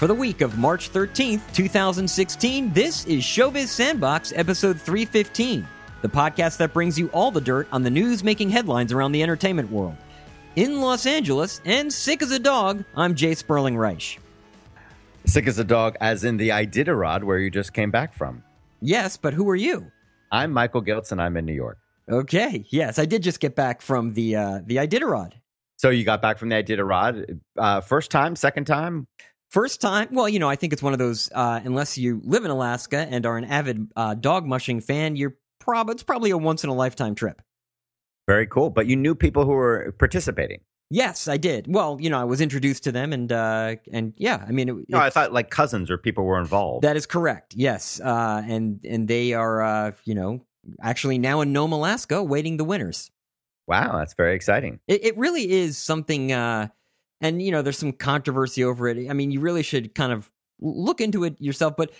For the week of March 13th, 2016, this is Showbiz Sandbox, episode 315, the podcast that brings you all the dirt on the news making headlines around the entertainment world. In Los Angeles, and sick as a dog, I'm Jay Sperling Reich. Sick as a dog, as in the Iditarod, where you just came back from. Yes, but who are you? I'm Michael Giltz, and I'm in New York. Okay, yes, I did just get back from the Iditarod. So you got back from the Iditarod, first time, second time? First time, well, I think it's one of those, unless you live in Alaska and are an avid dog mushing fan, it's probably a once-in-a-lifetime trip. Very cool. But you knew people who were participating? Yes, I did. Well, I was introduced to them, and yeah, I mean... I thought like cousins or people were involved. That is correct, yes. And they are, actually now in Nome, Alaska, awaiting the winners. Wow, that's very exciting. It really is something... And, there's some controversy over it. I mean, you really should kind of look into it yourself, but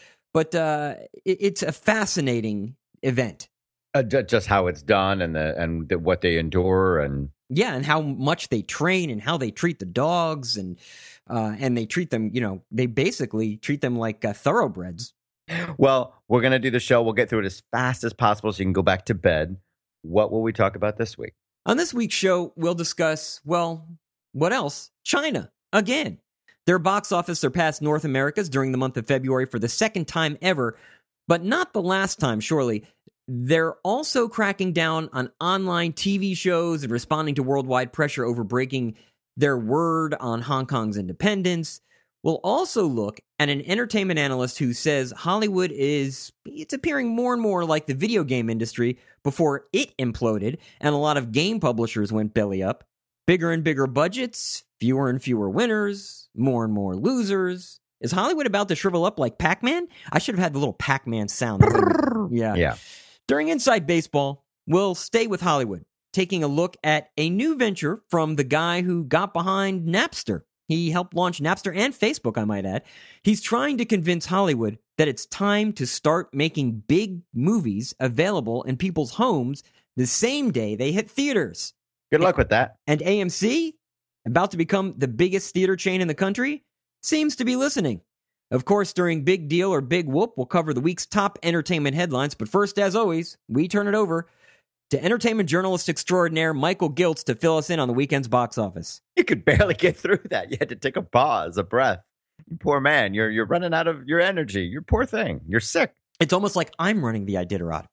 it's a fascinating event. Just how it's done and what they endure and... Yeah, and how much they train and how they treat the dogs and they treat them, they basically treat them like thoroughbreds. Well, we're going to do the show. We'll get through it as fast as possible so you can go back to bed. What will we talk about this week? On this week's show, we'll discuss, what else? China, again. Their box office surpassed North America's during the month of February for the second time ever, but not the last time, surely. They're also cracking down on online TV shows and responding to worldwide pressure over breaking their word on Hong Kong's independence. We'll also look at an entertainment analyst who says Hollywood it's appearing more and more like the video game industry before it imploded and a lot of game publishers went belly up. Bigger and bigger budgets, fewer and fewer winners, more and more losers. Is Hollywood about to shrivel up like Pac-Man? I should have had the little Pac-Man sound. Yeah. During Inside Baseball, we'll stay with Hollywood, taking a look at a new venture from the guy who got behind Napster. He helped launch Napster and Facebook, I might add. He's trying to convince Hollywood that it's time to start making big movies available in people's homes the same day they hit theaters. Good luck with that. And AMC, about to become the biggest theater chain in the country, seems to be listening. Of course, during Big Deal or Big Whoop, we'll cover the week's top entertainment headlines. But first, as always, we turn it over to entertainment journalist extraordinaire Michael Giltz to fill us in on the weekend's box office. You could barely get through that. You had to take a pause, a breath. You poor man. You're running out of your energy. You poor thing. You're sick. It's almost like I'm running the Iditarod.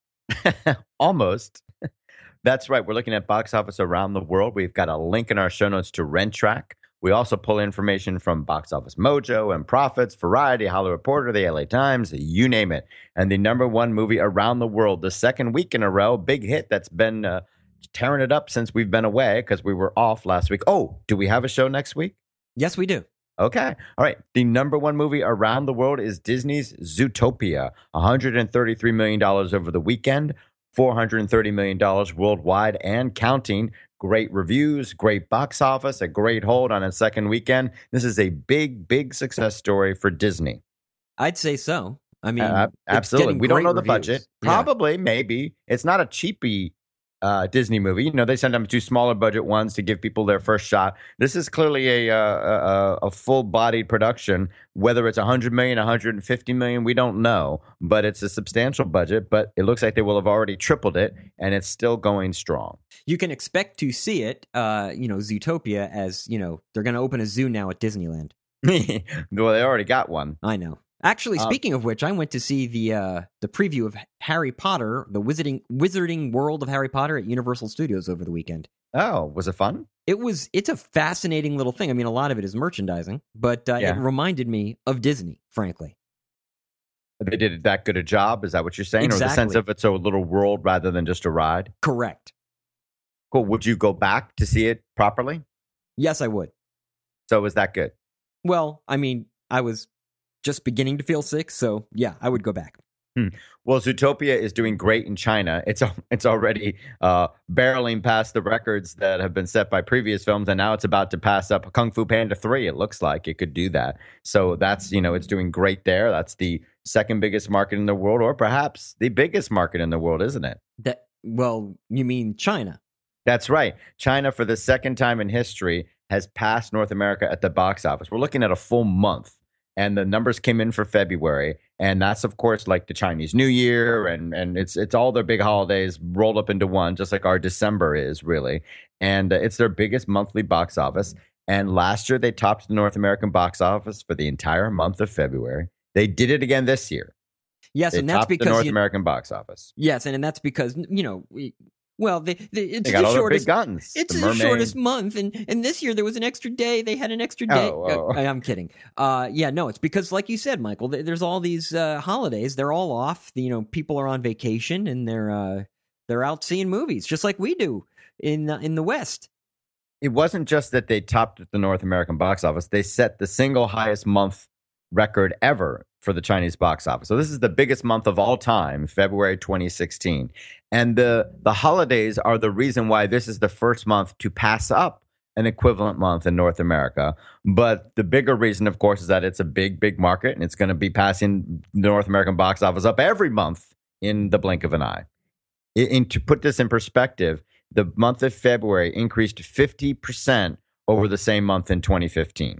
Almost. That's right. We're looking at box office around the world. We've got a link in our show notes to Rent-Track. We also pull information from Box Office Mojo and Profits, Variety, Hollywood Reporter, the LA Times, you name it. And the number one movie around the world, the second week in a row, big hit that's been tearing it up since we've been away because we were off last week. Oh, do we have a show next week? Yes, we do. Okay. All right. The number one movie around the world is Disney's Zootopia, $133 million over the weekend. $430 million worldwide and counting. Great reviews, great box office, a great hold on its second weekend. This is a big, big success story for Disney. I'd say so. I mean, absolutely. We don't know the budget. Yeah. Probably, maybe. It's not a cheapy Disney movie. They sometimes do smaller budget ones to give people their first shot. This is clearly a full-bodied production. Whether it's 100 million, 150 million, we don't know. But it's a substantial budget. But it looks like they will have already tripled it, and it's still going strong. You can expect to see it, Zootopia, as, they're going to open a zoo now at Disneyland. Well, they already got one. I know. Actually, speaking of which, I went to see the preview of Harry Potter, the Wizarding World of Harry Potter at Universal Studios over the weekend. Oh, was it fun? It's a fascinating little thing. I mean, a lot of it is merchandising, but it reminded me of Disney, frankly. They did that good a job? Is that what you're saying? Exactly. Or the sense of it's a little world rather than just a ride? Correct. Cool. Would you go back to see it properly? Yes, I would. So was that good? Well, I mean, I was just beginning to feel sick, so yeah, I would go back. Well, Zootopia is doing great in China. It's already barreling past the records that have been set by previous films, and now it's about to pass up Kung Fu Panda 3. It looks like it could do that. So that's, it's doing great there. That's the second biggest market in the world, or perhaps the biggest market in the world, isn't it? Well, you mean China? That's right. China, for the second time in history, has passed North America at the box office. We're looking at a full month. and the numbers came in for February, and that's of course like the Chinese New Year, and it's all their big holidays rolled up into one, just like our December is really, and it's their biggest monthly box office. And last year they topped the North American box office for the entire month of February. They did it again this year. Yes, They and that's topped the because North American box office. yes, and that's because it's They got the all their shortest. big guns. It's The the Mermaid. shortest month, and this year there was an extra day. They had an extra day. Oh. I'm kidding. No, it's because, like you said, Michael, there's all these holidays. They're all off. People are on vacation and they're out seeing movies, just like we do in the West. It wasn't just that they topped the North American box office. They set the single highest month record ever for the Chinese box office. So this is the biggest month of all time, February 2016. And the holidays are the reason why this is the first month to pass up an equivalent month in North America. But the bigger reason, of course, is that it's a big, big market, and it's going to be passing the North American box office up every month in the blink of an eye. To put this in perspective, the month of February increased 50% over the same month in 2015.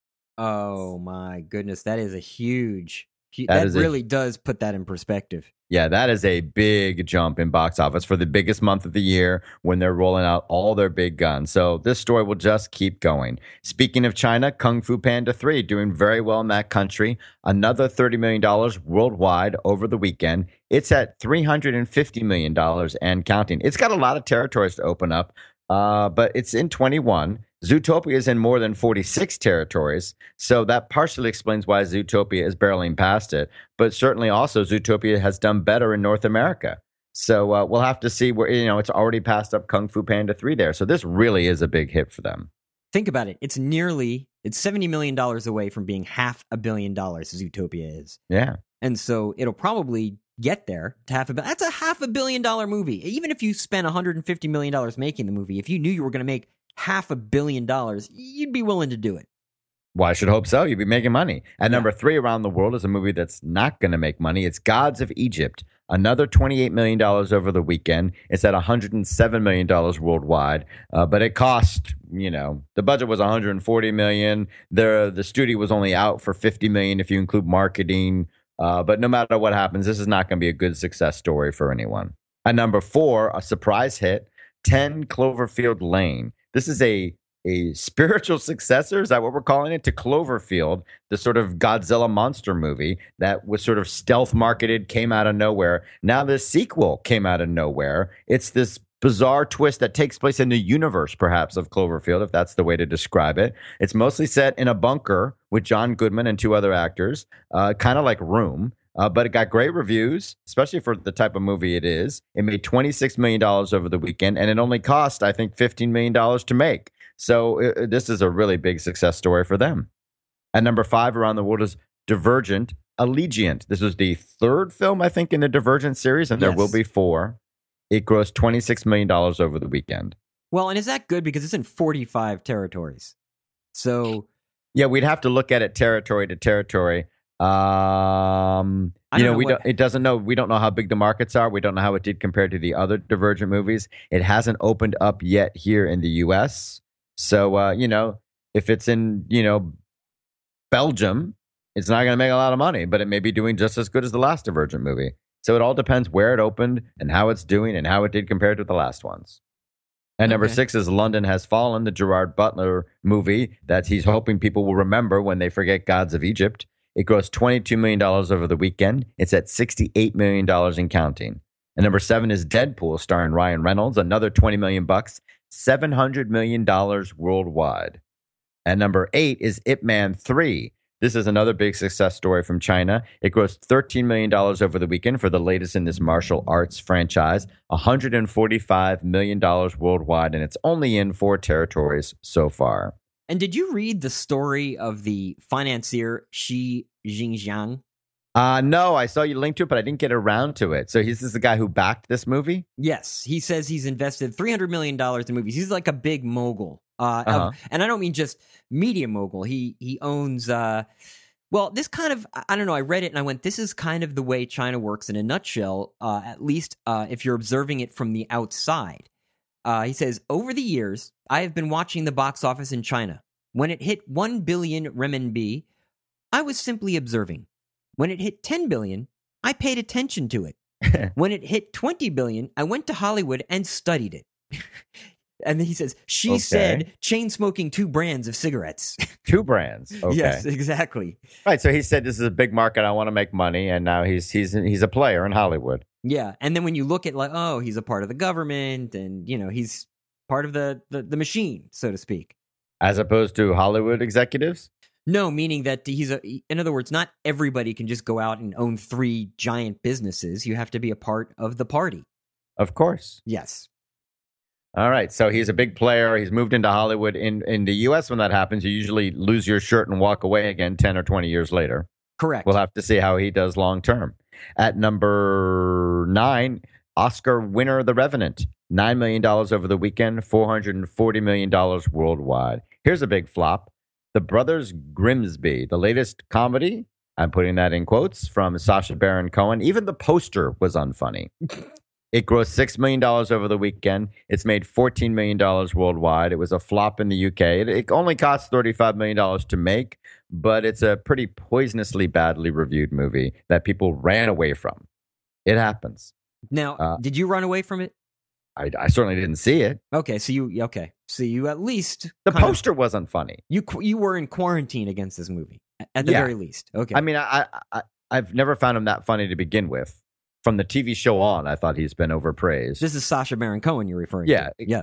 Oh my goodness, that is a huge. That is really does put that in perspective. Yeah, that is a big jump in box office for the biggest month of the year when they're rolling out all their big guns. So this story will just keep going. Speaking of China, Kung Fu Panda 3 doing very well in that country. Another $30 million worldwide over the weekend. It's at $350 million and counting. It's got a lot of territories to open up, but it's in 21. Zootopia is in more than 46 territories, so that partially explains why Zootopia is barreling past it. But certainly also Zootopia has done better in North America. So we'll have to see where, it's already passed up Kung Fu Panda 3 there. So this really is a big hit for them. Think about it. It's $70 million away from being $500 million, Zootopia is. Yeah. And so it'll probably get there to $500 million. That's a $500 million movie. Even if you spent $150 million making the movie, if you knew you were going to make $500 million, you'd be willing to do it. Well, I should hope so. You'd be making money. At number 3 around the world is a movie that's not going to make money. It's Gods of Egypt. Another $28 million over the weekend. It's at $107 million worldwide. But it cost, the budget was $140 million. The studio was only out for $50 million if you include marketing. But no matter what happens, this is not going to be a good success story for anyone. At number 4, a surprise hit, 10 Cloverfield Lane. This is a spiritual successor, is that what we're calling it, to Cloverfield, the sort of Godzilla monster movie that was sort of stealth marketed, came out of nowhere. Now the sequel came out of nowhere. It's this bizarre twist that takes place in the universe, perhaps, of Cloverfield, if that's the way to describe it. It's mostly set in a bunker with John Goodman and 2 other actors, kind of like Room. But it got great reviews, especially for the type of movie it is. It made $26 million over the weekend, and it only cost, I think, $15 million to make. So this is a really big success story for them. At number 5 around the world is Divergent, Allegiant. This was the 3rd film, I think, in the Divergent series, and there will be 4. It grossed $26 million over the weekend. Well, and is that good? Because it's in 45 territories. So... yeah, we'd have to look at it territory to territory. We don't know how big the markets are. We don't know how it did compared to the other Divergent movies. It hasn't opened up yet here in the US. So, if it's in, Belgium, it's not going to make a lot of money, but it may be doing just as good as the last Divergent movie. So it all depends where it opened and how it's doing and how it did compared to the last ones. And number 6 is London Has Fallen, the Gerard Butler movie that he's hoping people will remember when they forget Gods of Egypt. It grossed $22 million over the weekend. It's at $68 million and counting. And number 7 is Deadpool, starring Ryan Reynolds, another $20 million, $700 million worldwide. And number 8 is Ip Man 3. This is another big success story from China. It grossed $13 million over the weekend for the latest in this martial arts franchise, $145 million worldwide, and it's only in 4 territories so far. And did you read the story of the financier Xi Jinping? No, I saw you linked to it, but I didn't get around to it. So this is the guy who backed this movie? Yes. He says he's invested $300 million in movies. He's like a big mogul. And I don't mean just media mogul. He owns... this kind of... I don't know. I read it and I went, this is kind of the way China works in a nutshell, at least if you're observing it from the outside. He says, over the years, I have been watching the box office in China. When it hit 1 billion renminbi, I was simply observing. When it hit 10 billion, I paid attention to it. When it hit 20 billion, I went to Hollywood and studied it. And then he says, she said chain smoking 2 brands of cigarettes. 2 brands. Okay. Yes, exactly. Right. So he said, this is a big market. I want to make money. And now he's a player in Hollywood. Yeah. And then when you look at like, oh, he's a part of the government and, you know, he's part of the machine, so to speak. As opposed to Hollywood executives? No, meaning that in other words, not everybody can just go out and own 3 giant businesses. You have to be a part of the party. Of course. Yes. All right. So he's a big player. He's moved into Hollywood. In the U.S., when that happens, you usually lose your shirt and walk away again 10 or 20 years later. Correct. We'll have to see how he does long term. At number 9, Oscar winner The Revenant. $9 million over the weekend, $440 million worldwide. Here's a big flop. The Brothers Grimsby, the latest comedy, I'm putting that in quotes, from Sacha Baron Cohen. Even the poster was unfunny. It grossed $6 million over the weekend. It's made $14 million worldwide. It was a flop in the UK. It only cost $35 million to make, but it's a pretty poisonously badly reviewed movie that people ran away from. It happens. Now, did you run away from it? I certainly didn't see it. Okay, so you at least the poster wasn't funny. You were in quarantine against this movie at the very least. Okay, I mean, I've never found him that funny to begin with. From the TV show on, I thought he's been overpraised. This is Sacha Baron Cohen you're referring to. Yeah.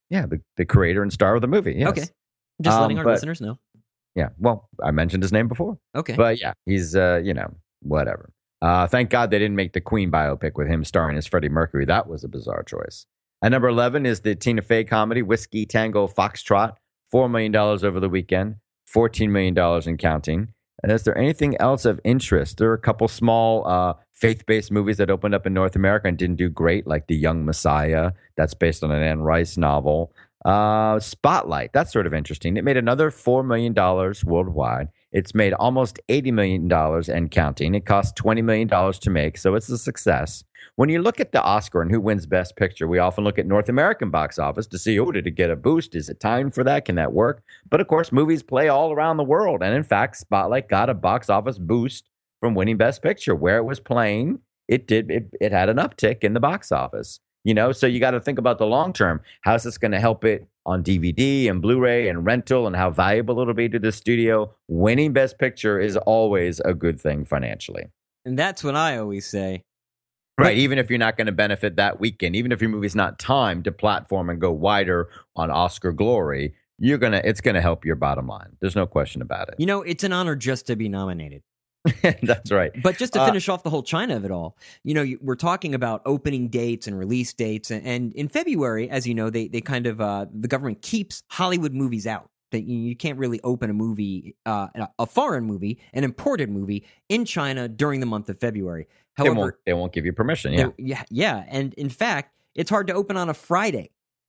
The creator and star of the movie. Yes. Okay, just letting our listeners know. Yeah, well, I mentioned his name before. Okay, but yeah, he's whatever. Thank God they didn't make the Queen biopic with him starring as Freddie Mercury. That was a bizarre choice. At number 11 is the Tina Fey comedy, Whiskey Tango Foxtrot. $4 million over the weekend, $14 million and counting. And is there anything else of interest? There are a couple small faith-based movies that opened up in North America and didn't do great, like The Young Messiah. That's based on an Anne Rice novel. Spotlight, that's sort of interesting. It made another $4 million worldwide. It's made almost $80 million and counting. It cost $20 million to make, so it's a success. When you look at the Oscar and who wins Best Picture, we often look at North American box office to see, did it get a boost? Is it time for that? Can that work? But of course, movies play all around the world. And in fact, Spotlight got a box office boost from winning Best Picture. Where it was playing, it had an uptick in the box office. So you got to think about the long term. How's this going to help it on DVD and Blu-ray and rental, and how valuable it'll be to the studio? Winning Best Picture is always a good thing financially. And that's what I always say. Right, even if you're not going to benefit that weekend, even if your movie's not timed to platform and go wider on Oscar glory, it's going to help your bottom line. There's no question about it. It's an honor just to be nominated. That's right. But just to finish off the whole China of it all, we're talking about opening dates and release dates. And in February, as you know, they kind of, the government keeps Hollywood movies out. That you can't really open a movie, a foreign movie, an imported movie in China during the month of February. However, they won't give you permission. Yeah. And in fact, it's hard to open on a Friday.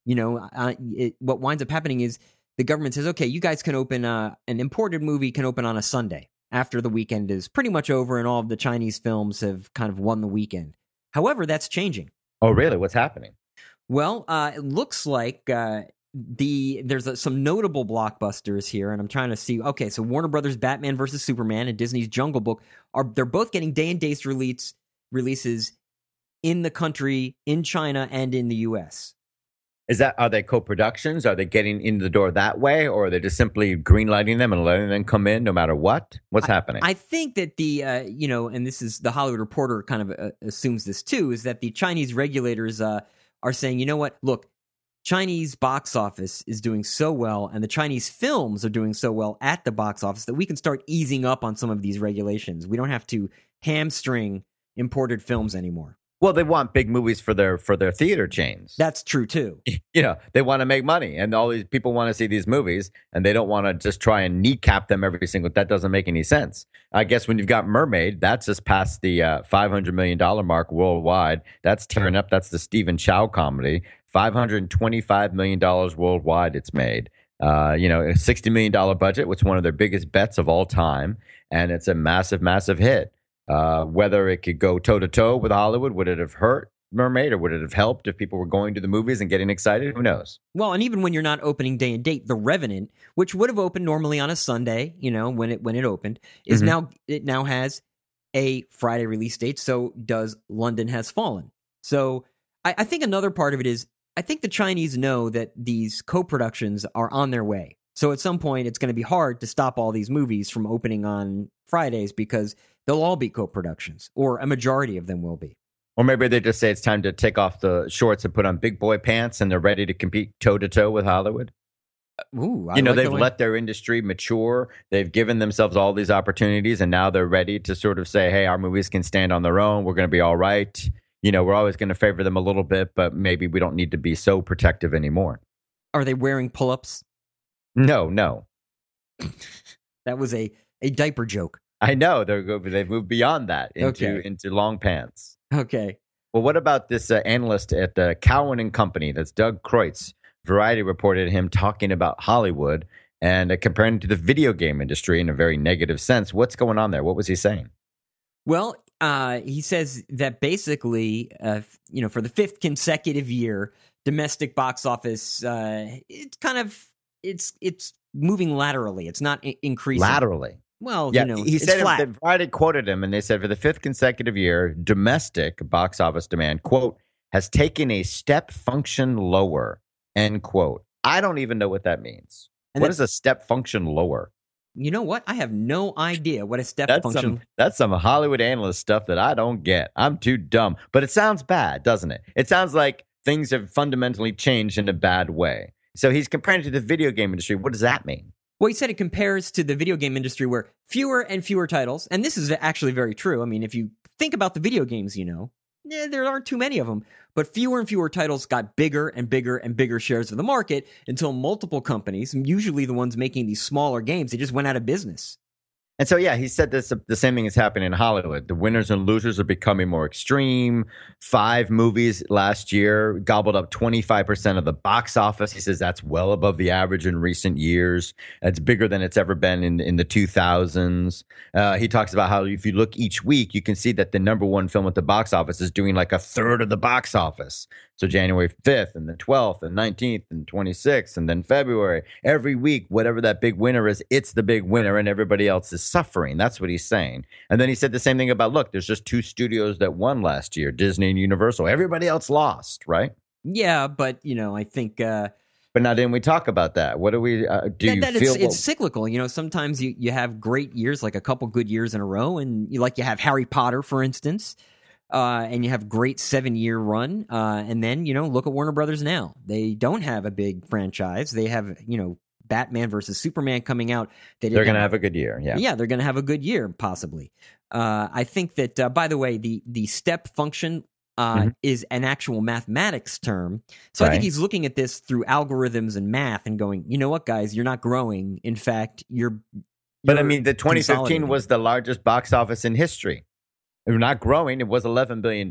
What winds up happening is the government says, okay, you guys can open an imported movie can open on a Sunday after the weekend is pretty much over and all of the Chinese films have kind of won the weekend. However, that's changing. Oh, really? What's happening? Well, it looks like there's some notable blockbusters here, and I'm trying to see. Okay, so Warner Brothers' Batman vs Superman and Disney's Jungle Book they're both getting day and date releases in the country, in China, and in the U.S. Are they co-productions? Are they getting into the door that way, or are they just simply greenlighting them and letting them come in no matter what? What's happening? I think that and this is the Hollywood Reporter kind of assumes this too, is that the Chinese regulators are saying, you know what, look, Chinese box office is doing so well and the Chinese films are doing so well at the box office that we can start easing up on some of these regulations. We don't have to hamstring imported films anymore. Well, they want big movies for their theater chains. That's true too. They want to make money, and all these people want to see these movies, and they don't want to just try and kneecap them every single. That doesn't make any sense. I guess when you've got Mermaid, that's just past the $500 million mark worldwide. That's tearing up. That's the Stephen Chow comedy. $525 million worldwide. It's made. A $60 million budget, which is one of their biggest bets of all time, and it's a massive, massive hit. Whether it could go toe-to-toe with Hollywood, would it have hurt? Mermaid, or would it have helped if people were going to the movies and getting excited? Who knows? Well, and even when you're not opening day and date, The Revenant, which would have opened normally on a Sunday, when it opened, is now has a Friday release date. So does London Has Fallen. So I think another part of it is, I think the Chinese know that these co-productions are on their way. So at some point, it's going to be hard to stop all these movies from opening on Fridays because they'll all be co-productions, or a majority of them will be. Or maybe they just say it's time to take off the shorts and put on big boy pants, and they're ready to compete toe-to-toe with Hollywood. Ooh, they've let their industry mature. They've given themselves all these opportunities, and now they're ready to sort of say, hey, our movies can stand on their own. We're going to be all right. We're always going to favor them a little bit, but maybe we don't need to be so protective anymore. Are they wearing pull-ups? No. That was a diaper joke. I know. They've moved beyond that into long pants. Okay. Well, what about this analyst at Cowen and Company? That's Doug Kreutz. Variety reported him talking about Hollywood and comparing it to the video game industry in a very negative sense. What's going on there? What was he saying? Well, he says that basically, for the fifth consecutive year, domestic box office, it's moving laterally. It's not increasing. Laterally? Well, yeah, he it's said flat. That Variety quoted him, and they said for the fifth consecutive year, domestic box office demand, quote, has taken a step function lower, end quote. I don't even know what that means. What is a step function lower? You know what? I have no idea what a step function. That's some Hollywood analyst stuff that I don't get. I'm too dumb. But it sounds bad, doesn't it? It sounds like things have fundamentally changed in a bad way. So he's comparing it to the video game industry. What does that mean? Well, he said it compares to the video game industry where fewer and fewer titles, and this is actually very true. I mean, if you think about the video games, there aren't too many of them, but fewer and fewer titles got bigger and bigger and bigger shares of the market until multiple companies, usually the ones making these smaller games, they just went out of business. And so, yeah, he said the same thing is happening in Hollywood. The winners and losers are becoming more extreme. 5 movies last year gobbled up 25% of the box office. He says that's well above the average in recent years. It's bigger than it's ever been in the 2000s. He talks about how if you look each week, you can see that the number one film at the box office is doing like a third of the box office. So January 5th and the 12th and 19th and 26th and then February. Every week, whatever that big winner is, it's the big winner and everybody else is suffering. That's what he's saying. And then he said the same thing about, look, there's just 2 studios that won last year, Disney and Universal. Everybody else lost, right? Yeah, but, I think... But now didn't we talk about that? What do we do? It's cyclical. Sometimes you have great years, like a couple good years in a row, and you have Harry Potter, for instance. And you have great 7-year run. And then, look at Warner Brothers now. They don't have a big franchise. They have, Batman versus Superman coming out. They're going to have a good year. Yeah. Yeah, they're going to have a good year, possibly. I think that, by the way, the step function is an actual mathematics term. So I think he's looking at this through algorithms and math and going, you know what, guys, you're not growing. In fact, you're But I mean, the 2015 was the largest box office in history. We're not growing. It was $11 billion.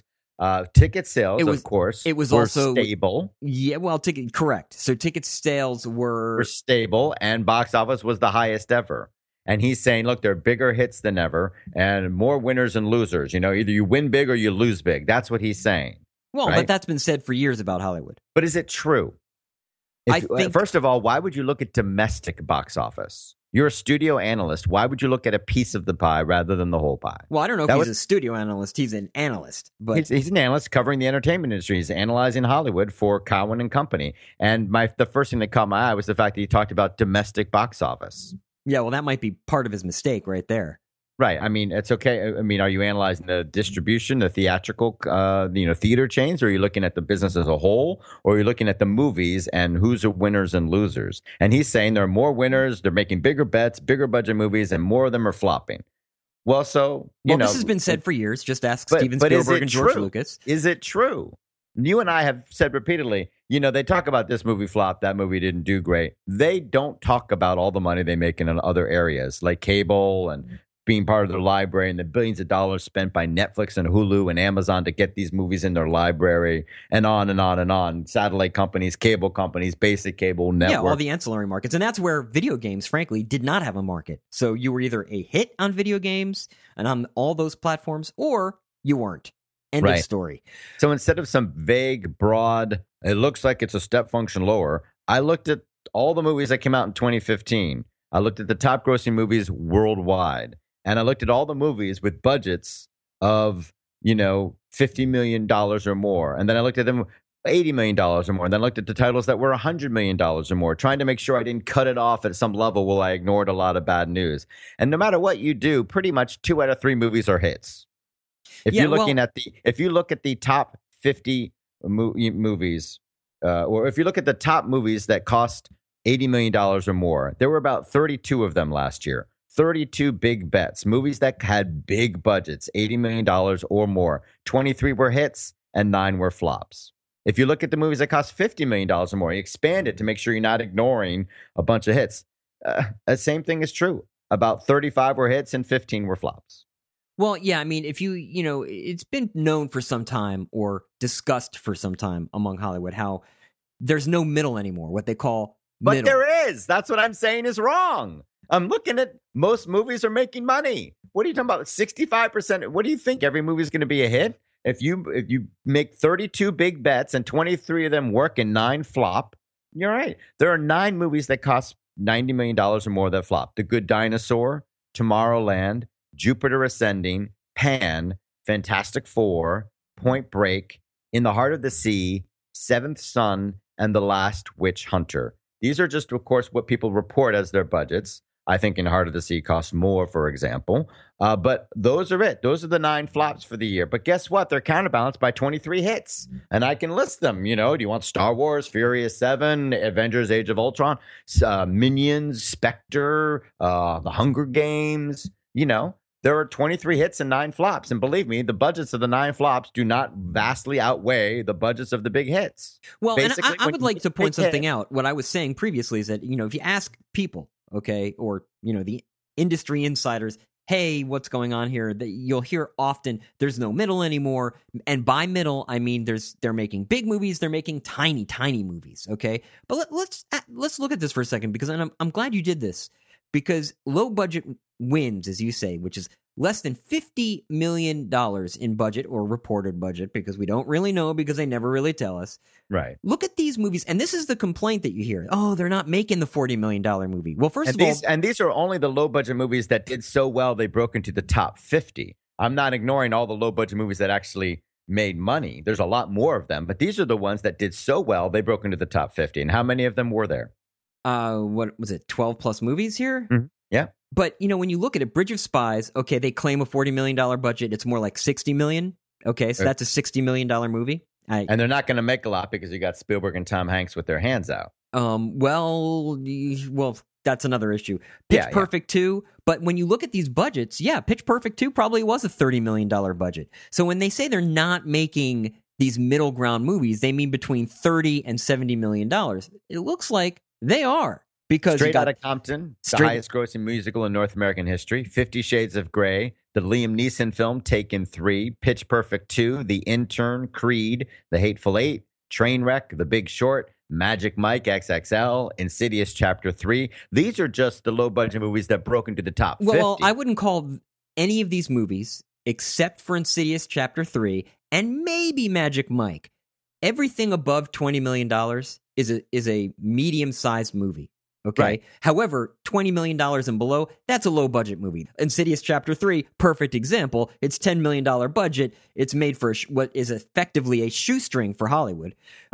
Ticket sales, of course, were also stable. Yeah, well, correct. So ticket sales were stable, and box office was the highest ever. And he's saying, look, there are bigger hits than ever, and more winners and losers. Either you win big or you lose big. That's what he's saying. Well, right? But that's been said for years about Hollywood. But is it true? I think, first of all, why would you look at domestic box office? You're a studio analyst. Why would you look at a piece of the pie rather than the whole pie? Well, I don't know if he's a studio analyst. He's an analyst. But he's an analyst covering the entertainment industry. He's analyzing Hollywood for Cowen and Company. And the first thing that caught my eye was the fact that he talked about domestic box office. Yeah, well, that might be part of his mistake right there. Right. I mean, it's okay. I mean, are you analyzing the distribution, the theatrical, theater chains, or are you looking at the business as a whole, or are you looking at the movies and who's the winners and losers? And he's saying there are more winners, they're making bigger bets, bigger budget movies, and more of them are flopping. Well, this has been said for years. Just ask Steven Spielberg and George Lucas. Is it true? You and I have said repeatedly, they talk about this movie flopped, that movie didn't do great. They don't talk about all the money they make in other areas like cable and being part of their library and the billions of dollars spent by Netflix and Hulu and Amazon to get these movies in their library and on and on and on. Satellite companies, cable companies, basic cable network. Yeah, all the ancillary markets. And that's where video games, frankly, did not have a market. So you were either a hit on video games and on all those platforms, or you weren't. End of story. So instead of some vague, broad, it looks like it's a step function lower, I looked at all the movies that came out in 2015. I looked at the top grossing movies worldwide. And I looked at all the movies with budgets of, $50 million or more. And then I looked at them $80 million or more. And then I looked at the titles that were $100 million or more, trying to make sure I didn't cut it off at some level while I ignored a lot of bad news. And no matter what you do, pretty much 2 out of 3 movies are hits. If you look at the top 50 movies, or if you look at the top movies that cost $80 million or more, there were about 32 of them last year. 32 big bets, movies that had big budgets, $80 million or more. 23 were hits and 9 were flops. If you look at the movies that cost $50 million or more, you expand it to make sure you're not ignoring a bunch of hits. The same thing is true. About 35 were hits and 15 were flops. Well, yeah, I mean, if it's been known for some time or discussed for some time among Hollywood how there's no middle anymore, what they call middle. But there is. That's what I'm saying is wrong. I'm looking at most movies are making money. What are you talking about? 65%. What do you think? Every movie is going to be a hit? If you make 32 big bets and 23 of them work and 9 flop, you're right. There are 9 movies that cost $90 million or more that flop. The Good Dinosaur, Tomorrowland, Jupiter Ascending, Pan, Fantastic Four, Point Break, In the Heart of the Sea, Seventh Son, and The Last Witch Hunter. These are just, of course, what people report as their budgets. I think In Heart of the Sea costs more, for example. But those are it. Those are the 9 flops for the year. But guess what? They're counterbalanced by 23 hits. And I can list them. Do you want Star Wars, Furious 7, Avengers, Age of Ultron, Minions, Spectre, The Hunger Games, There are 23 hits and 9 flops. And believe me, the budgets of the 9 flops do not vastly outweigh the budgets of the big hits. Well, basically, and I would like to point something out. What I was saying previously is that, if you ask people, okay, or, the industry insiders, hey, what's going on here? You'll hear often there's no middle anymore. And by middle, I mean they're making big movies. They're making tiny, tiny movies, okay? But let's look at this for a second, because I'm glad you did this. Because low budget wins, as you say, which is less than $50 million in budget, or reported budget, because we don't really know, because they never really tell us. Right. Look at these movies, and this is the complaint that you hear. Oh, they're not making the $40 million movie. Well, first of all... And these are only the low budget movies that did so well they broke into the top 50. I'm not ignoring all the low budget movies that actually made money. There's a lot more of them, but these are the ones that did so well they broke into the top 50. And how many of them were there? What was it, 12 plus movies here? Mm-hmm. Yeah. But, when you look at it, Bridge of Spies, okay, they claim a $40 million budget. It's more like $60 million. Okay, so that's a $60 million movie. And they're not going to make a lot because you got Spielberg and Tom Hanks with their hands out. Well, that's another issue. Pitch Perfect 2, but when you look at these budgets, Pitch Perfect 2 probably was a $30 million budget. So when they say they're not making these middle ground movies, they mean between $30 and $70 million. It looks like they are. Because Straight Outta Compton, the highest grossing musical in North American history. 50 Shades of Grey, the Liam Neeson film Taken 3, Pitch Perfect 2, The Intern, Creed, The Hateful Eight, Trainwreck, The Big Short, Magic Mike XXL, Insidious Chapter 3. These are just the low-budget movies that broke into the top 50. Well, I wouldn't call any of these movies, except for Insidious Chapter 3 and maybe Magic Mike. Everything above $20 million is a medium-sized movie. Okay. Right. However, $20 million and below, that's a low budget movie. Insidious Chapter 3, perfect example. It's $10 million budget. It's made for what is effectively a shoestring for Hollywood.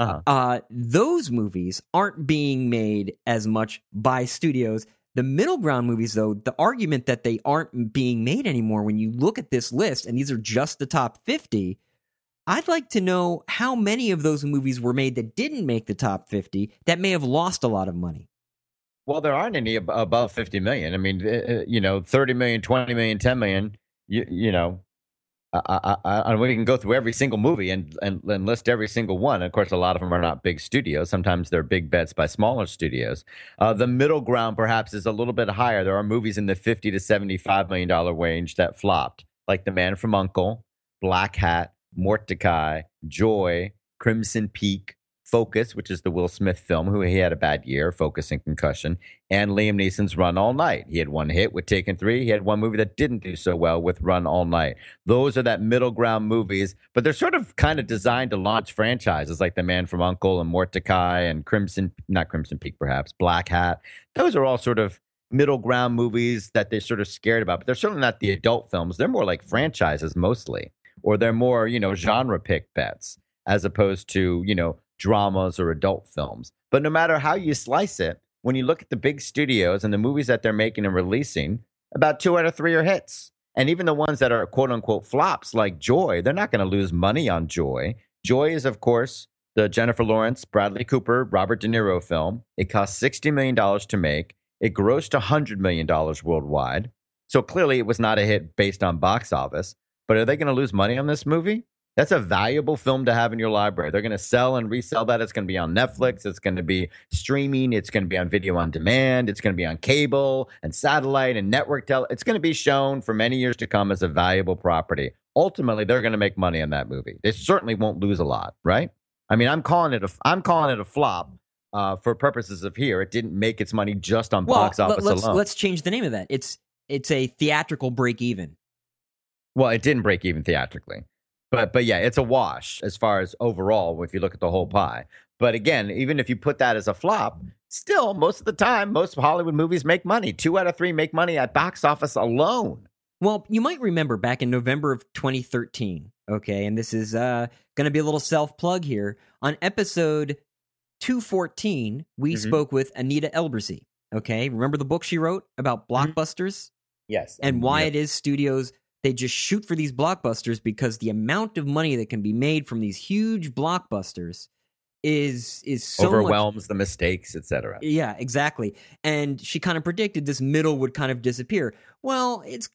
Those movies aren't being made as much by studios. The middle ground movies, though, the argument that they aren't being made anymore, when you look at this list, and these are just the top 50, I'd like to know how many of those movies were made that didn't make the top 50 that may have lost a lot of money. Well, there aren't any above 50 million. I mean, 30 million, 20 million, 10 million, we can go through every single movie and list every single one. Of course, a lot of them are not big studios. Sometimes they're big bets by smaller studios. The middle ground perhaps is a little bit higher. There are movies in the $50 to $75 million range that flopped, like The Man from U.N.C.L.E., Black Hat, Mordecai, Joy, Crimson Peak, Focus, which is the Will Smith film, who he had a bad year, Focus and Concussion, and Liam Neeson's Run All Night. He had one hit with Taken 3. He had one movie that didn't do so well with Run All Night. Those are that middle ground movies, but they're sort of kind of designed to launch franchises like The Man from U.N.C.L.E. and Mordecai and not Crimson Peak, perhaps, Black Hat. Those are all sort of middle ground movies that they're sort of scared about, but they're certainly not the adult films. They're more like franchises mostly, or they're more, genre pick bets as opposed to, dramas or adult films. But no matter how you slice it, when you look at the big studios and the movies that they're making and releasing, about 2 out of 3 are hits. And even the ones that are quote unquote flops like Joy, they're not going to lose money on Joy. Joy is, of course, the Jennifer Lawrence, Bradley Cooper, Robert De Niro film. It cost $60 million to make. It grossed $100 million worldwide. So clearly it was not a hit based on box office. But are they going to lose money on this movie? That's a valuable film to have in your library. They're going to sell and resell that. It's going to be on Netflix. It's going to be streaming. It's going to be on video on demand. It's going to be on cable and satellite and network. It's going to be shown for many years to come as a valuable property. Ultimately, they're going to make money on that movie. They certainly won't lose a lot, right? I mean, I'm calling it a flop for purposes of here. It didn't make its money just on box office alone. Let's change the name of that. It's a theatrical break even. Well, it didn't break even theatrically. But yeah, it's a wash as far as overall if you look at the whole pie. But again, even if you put that as a flop, still most of the time, most Hollywood movies make money. 2 out of 3 make money at box office alone. Well, you might remember back in November of 2013, okay, and this is going to be a little self-plug here. On episode 214, we spoke with Anita Elbersy, okay? Remember the book she wrote about blockbusters? Yes. And why it is studios... They just shoot for these blockbusters because the amount of money that can be made from these huge blockbusters is so overwhelms the mistakes, etc. Yeah, exactly. And she kind of predicted this middle would kind of disappear. Well, it's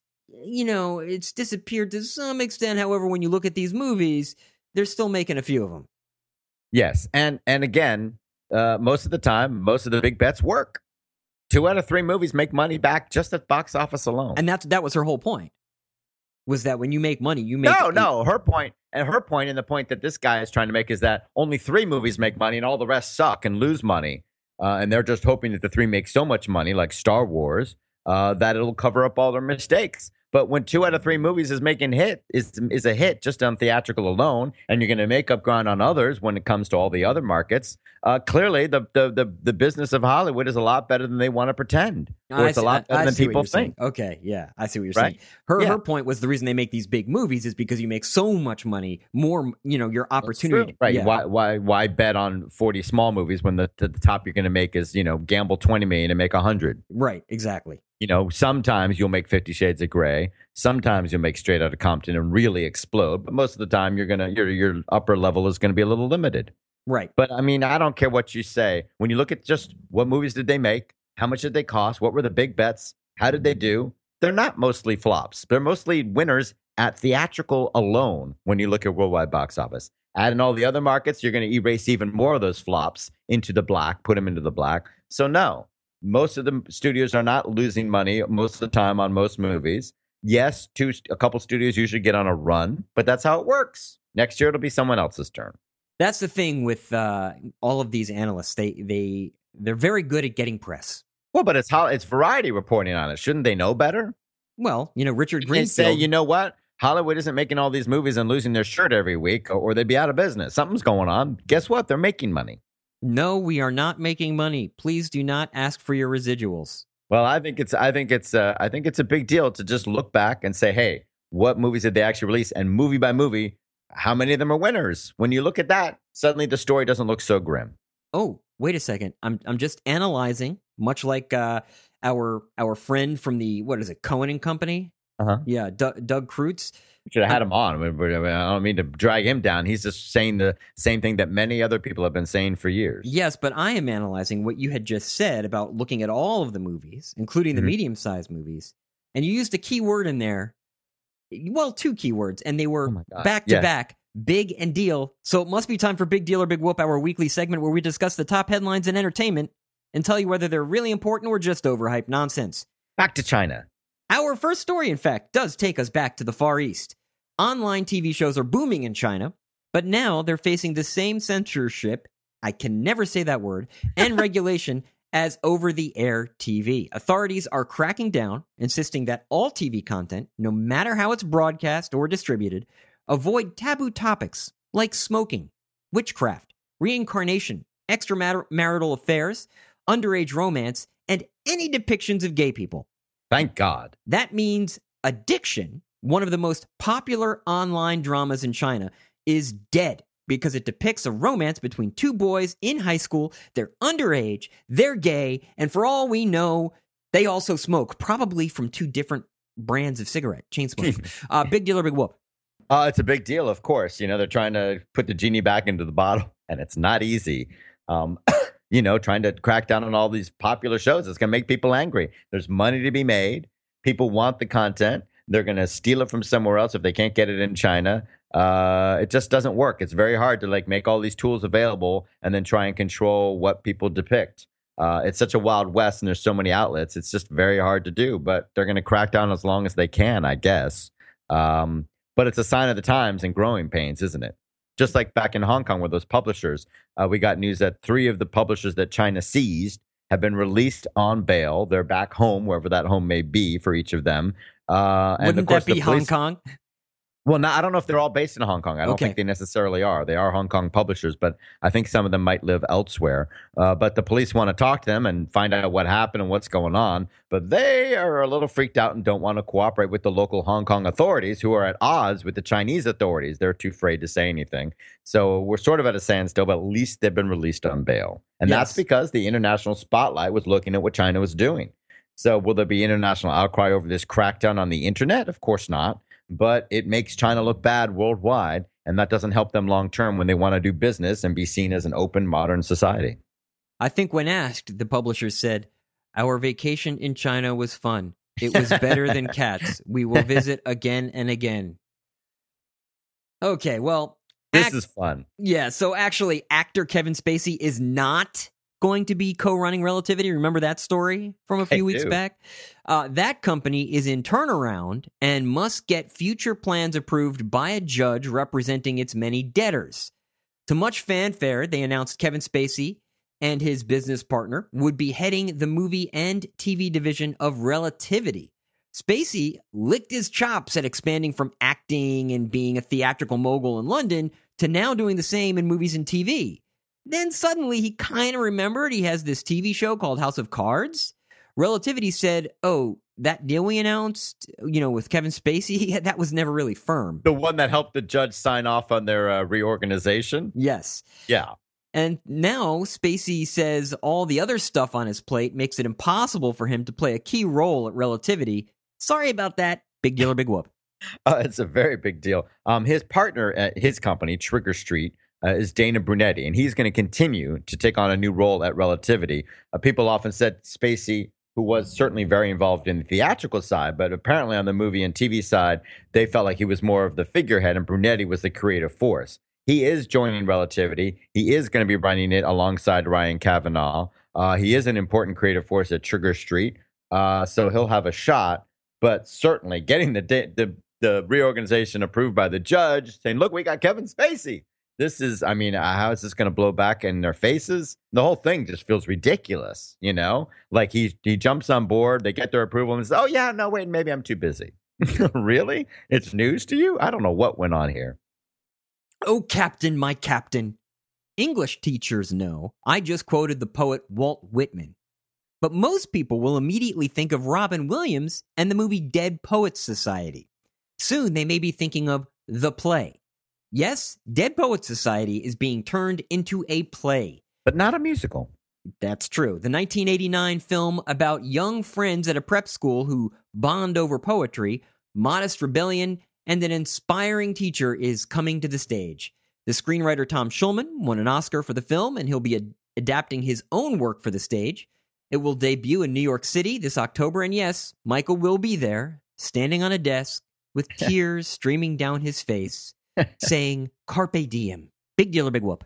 disappeared to some extent. However, when you look at these movies, they're still making a few of them. Yes, and again, most of the time, most of the big bets work. 2 out of 3 movies make money back just at box office alone. And that was her whole point. Was that when you make money, you make... No. Her point and the point that this guy is trying to make is that only 3 movies make money and all the rest suck and lose money. And they're just hoping that the 3 make so much money, like Star Wars, that it'll cover up all their mistakes. But when 2 out of 3 movies is making is a hit just on theatrical alone, and you're going to make up ground on others when it comes to all the other markets, clearly the business of Hollywood is a lot better than they want to pretend. Or it's a lot better than people think. Okay, yeah, I see what you're saying. Her point was the reason they make these big movies is because you make so much money, more, your opportunity. Right. Yeah. Why bet on 40 small movies when the top you're going to make is, gamble 20 million and make 100? Right, exactly. Sometimes you'll make 50 Shades of Grey. Sometimes you'll make Straight Outta Compton and really explode. But most of the time, your upper level is gonna be a little limited. Right. But I mean, I don't care what you say. When you look at just what movies did they make, how much did they cost, what were the big bets, how did they do? They're not mostly flops. They're mostly winners at theatrical alone. When you look at worldwide box office, add in all the other markets, you're going to erase even more of those flops into the black, put them into the black. So no. Most of the studios are not losing money most of the time on most movies. Yes, a couple studios usually get on a run, but that's how it works. Next year, it'll be someone else's turn. That's the thing with all of these analysts. They're very good at getting press. Well, but it's Variety reporting on it. Shouldn't they know better? Well, Richard Greenfield. They say, you know what? Hollywood isn't making all these movies and losing their shirt every week, or they'd be out of business. Something's going on. Guess what? They're making money. No, we are not making money. Please do not ask for your residuals. Well, I think it's a big deal to just look back and say, hey, what movies did they actually release? And movie by movie, how many of them are winners? When you look at that, suddenly the story doesn't look so grim. Oh, wait a second. I'm just analyzing, much like our friend from the Cohen and Company. Yeah, Doug Kreutz. Should have had him on. I don't mean to drag him down. He's just saying the same thing that many other people have been saying for years. Yes, but I am analyzing what you had just said about looking at all of the movies, including the medium-sized movies. And you used a key word in there. Well, 2 keywords, and they were back-to-back, big and deal. So it must be time for Big Deal or Big Whoop, our weekly segment where we discuss the top headlines in entertainment and tell you whether they're really important or just overhyped nonsense. Back to China. Our first story, in fact, does take us back to the Far East. Online TV shows are booming in China, but now they're facing the same censorship I can never say that word, and regulation as over-the-air TV. Authorities are cracking down, insisting that all TV content, no matter how it's broadcast or distributed, avoid taboo topics like smoking, witchcraft, reincarnation, extramarital affairs, underage romance, and any depictions of gay people. Thank God. That means Addiction, one of the most popular online dramas in China, is dead because it depicts a romance between two boys in high school. They're underage, they're gay, and for all we know, they also smoke, probably from two different brands of cigarette, chain smoking. Big deal or big whoop? It's a big deal, of course. You know, they're trying to put the genie back into the bottle, and it's not easy. Trying to crack down on all these popular shows. It's going to make people angry. There's money to be made. People want the content. They're going to steal it from somewhere else if they can't get it in China. It just doesn't work. It's very hard to make all these tools available and then try and control what people depict. It's such a wild west and there's so many outlets. It's just very hard to do, but they're going to crack down as long as they can, I guess. But it's a sign of the times and growing pains, isn't it? Just like back in Hong Kong with those publishers, we got news that 3 of the publishers that China seized have been released on bail. They're back home, wherever that home may be for each of them. Wouldn't of course, that be Hong Kong? Well, I don't know if they're all based in Hong Kong. I don't think they necessarily are. They are Hong Kong publishers, but I think some of them might live elsewhere. But the police want to talk to them and find out what happened and what's going on. But they are a little freaked out and don't want to cooperate with the local Hong Kong authorities, who are at odds with the Chinese authorities. They're too afraid to say anything. So we're sort of at a standstill, but at least they've been released on bail. And that's because the international spotlight was looking at what China was doing. So will there be international outcry over this crackdown on the internet? Of course not. But it makes China look bad worldwide, and that doesn't help them long term when they want to do business and be seen as an open, modern society. I think when asked, the publishers said, "Our vacation in China was fun. It was better than Cats. We will visit again and again." Okay, well, this is fun. Yeah, so actually, actor Kevin Spacey is not going to be co-running Relativity. Remember that story from a few weeks back? That company is in turnaround and must get future plans approved by a judge representing its many debtors. To much fanfare, they announced Kevin Spacey and his business partner would be heading the movie and TV division of Relativity. Spacey licked his chops at expanding from acting and being a theatrical mogul in London to now doing the same in movies and TV. Then suddenly he kind of remembered he has this TV show called House of Cards. Relativity said, "Oh, that deal we announced, with Kevin Spacey, that was never really firm." The one that helped the judge sign off on their reorganization? Yes. Yeah. And now Spacey says all the other stuff on his plate makes it impossible for him to play a key role at Relativity. Sorry about that. Big deal or big whoop? It's a very big deal. His partner at his company, Trigger Street, is Dana Brunetti, and he's going to continue to take on a new role at Relativity. People often said Spacey, who was certainly very involved in the theatrical side, but apparently on the movie and TV side, they felt like he was more of the figurehead, and Brunetti was the creative force. He is joining Relativity. He is going to be running it alongside Ryan Kavanaugh. He is an important creative force at Trigger Street, so he'll have a shot. But certainly getting the reorganization approved by the judge, saying, "Look, we got Kevin Spacey." This is, how is this going to blow back in their faces? The whole thing just feels ridiculous, Like he jumps on board, they get their approval and says, "Oh, yeah, no, wait, maybe I'm too busy." Really? It's news to you? I don't know what went on here. Oh, Captain, my Captain. English teachers know I just quoted the poet Walt Whitman. But most people will immediately think of Robin Williams and the movie Dead Poets Society. Soon they may be thinking of The Play. Yes, Dead Poets Society is being turned into a play. But not a musical. That's true. The 1989 film about young friends at a prep school who bond over poetry, modest rebellion, and an inspiring teacher is coming to the stage. The screenwriter Tom Schulman won an Oscar for the film, and he'll be adapting his own work for the stage. It will debut in New York City this October, and yes, Michael will be there, standing on a desk with tears streaming down his face, saying, "Carpe diem." Big deal or big whoop?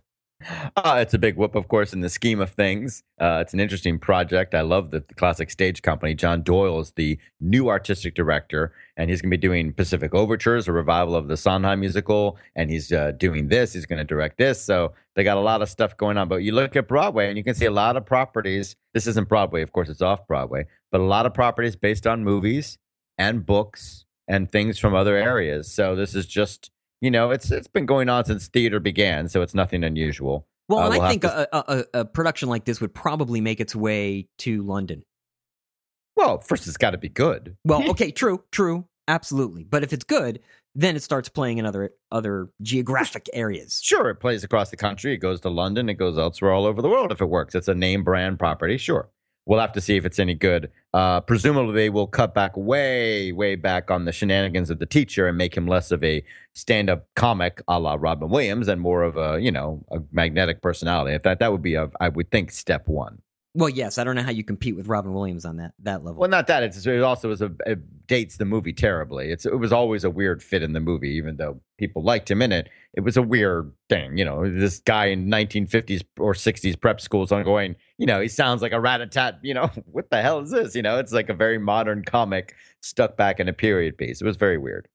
It's a big whoop, of course, in the scheme of things. It's an interesting project. I love the Classic Stage Company. John Doyle is the new artistic director, and he's going to be doing Pacific Overtures, a revival of the Sondheim musical, and he's doing this. He's going to direct this. So they got a lot of stuff going on. But you look at Broadway, and you can see a lot of properties. This isn't Broadway, of course, it's off Broadway, but a lot of properties based on movies and books and things from other areas. So this is just, it's been going on since theater began, so it's nothing unusual. Well, and I think a production like this would probably make its way to London. Well, first it's got to be good. Well, okay, true, absolutely. But if it's good, then it starts playing in other geographic areas. Sure, it plays across the country. It goes to London. It goes elsewhere all over the world if it works. It's a name brand property, sure. We'll have to see if it's any good. Presumably, they will cut back way, way back on the shenanigans of the teacher and make him less of a stand-up comic a la Robin Williams and more of a magnetic personality. If that would be, I would think, step one. Well, yes, I don't know how you compete with Robin Williams on that level. Well, not that. It also it dates the movie terribly. It was always a weird fit in the movie, even though people liked him in it. It was a weird thing, this guy in 1950s or 60s prep schools going, he sounds like a rat-a-tat, what the hell is this? It's like a very modern comic stuck back in a period piece. It was very weird.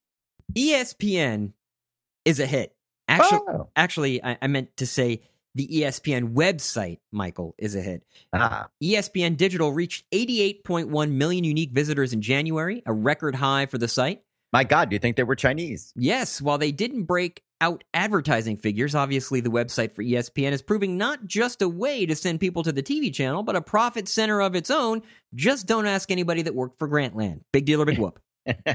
ESPN is a hit. Actually, I meant to say the ESPN website, Michael, is a hit. ESPN Digital reached 88.1 million unique visitors in January, a record high for the site. My God, do you think they were Chinese? Yes, while they didn't break out advertising figures, obviously the website for ESPN is proving not just a way to send people to the TV channel, but a profit center of its own. Just don't ask anybody that worked for Grantland. Big deal or big whoop?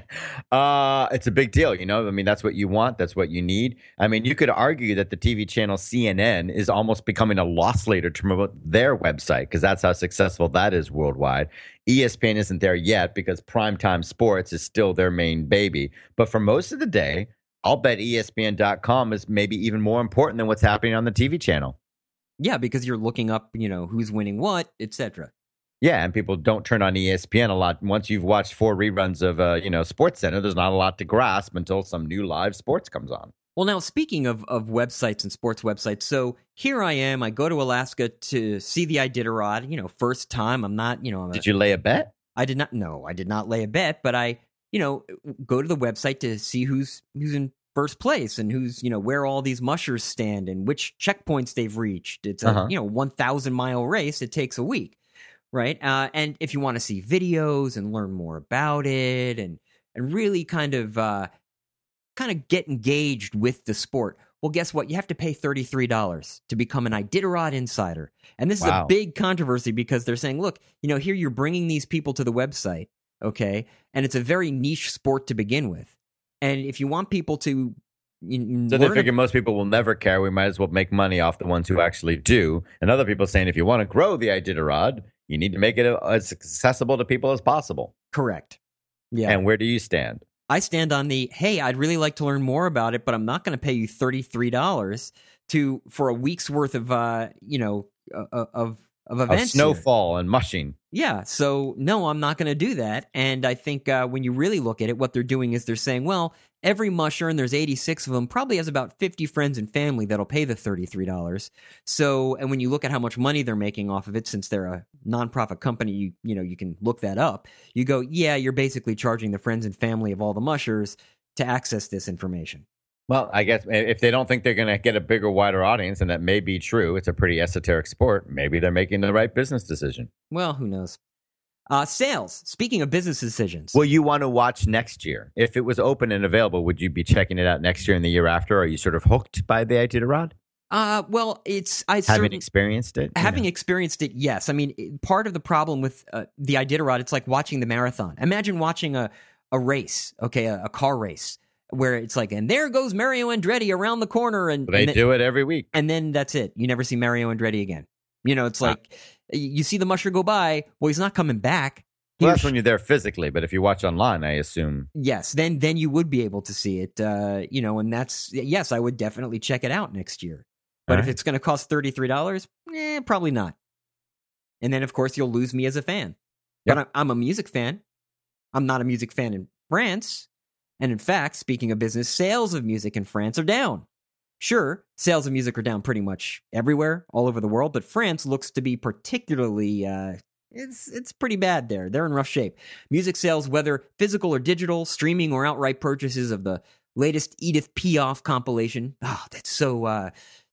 It's a big deal, that's what you want. That's what you need. You could argue that the TV channel CNN is almost becoming a loss leader to promote their website because that's how successful that is worldwide. ESPN isn't there yet because primetime sports is still their main baby. But for most of the day, I'll bet ESPN.com is maybe even more important than what's happening on the TV channel. Yeah, because you're looking up, who's winning what, etc. Yeah, and people don't turn on ESPN a lot. Once you've watched 4 reruns of, SportsCenter, there's not a lot to grasp until some new live sports comes on. Well, now, speaking of websites and sports websites, so here I am. I go to Alaska to see the Iditarod, first time. I'm not, Did you lay a bet? I did not. No, I did not lay a bet, but I, go to the website to see who's in first place and who's, where all these mushers stand and which checkpoints they've reached. It's a, 1,000-mile race. It takes a week. Right. And if you want to see videos and learn more about it and really kind of get engaged with the sport, well, guess what? You have to pay $33 to become an Iditarod insider. And this is a big controversy because they're saying, look, here you're bringing these people to the website. OK, and it's a very niche sport to begin with. And if you want people to. So they figure most people will never care. We might as well make money off the ones who actually do. And other people saying if you want to grow the Iditarod, you need to make it as accessible to people as possible. Correct. Yeah. And where do you stand? I stand on the, hey, I'd really like to learn more about it, but I'm not going to pay you $33 for a week's worth of of events. Of snowfall and mushing. Yeah. So no, I'm not going to do that. And I think when you really look at it, what they're doing is they're saying, well, every musher, and there's 86 of them, probably has about 50 friends and family that'll pay the $33. So, and when you look at how much money they're making off of it, since they're a nonprofit company, you can look that up. You go, yeah, you're basically charging the friends and family of all the mushers to access this information. Well, I guess if they don't think they're going to get a bigger, wider audience, and that may be true, it's a pretty esoteric sport, maybe they're making the right business decision. Well, who knows? Sales. Speaking of business decisions. Will you want to watch next year? If it was open and available, would you be checking it out next year and the year after? Are you sort of hooked by the Iditarod? Well, having experienced it? Having experienced it, yes. Part of the problem with the Iditarod, it's like watching the marathon. Imagine watching a race, okay, a car race, where it's like, and there goes Mario Andretti around the corner. And they do it every week. And then that's it. You never see Mario Andretti again. It's like you see the musher go by. Well, he's not coming back. Well, that's when you're there physically. But if you watch online, I assume. Yes, then you would be able to see it. And that's, yes, I would definitely check it out next year. But if it's going to cost $33, probably not. And then, of course, you'll lose me as a fan. Yep. But I'm a music fan. I'm not a music fan in France. And in fact, speaking of business, sales of music in France are down. Sure, sales of music are down pretty much everywhere, all over the world, but France looks to be particularly, it's pretty bad there. They're in rough shape. Music sales, whether physical or digital, streaming or outright purchases of the latest Edith Piaf compilation, that's so,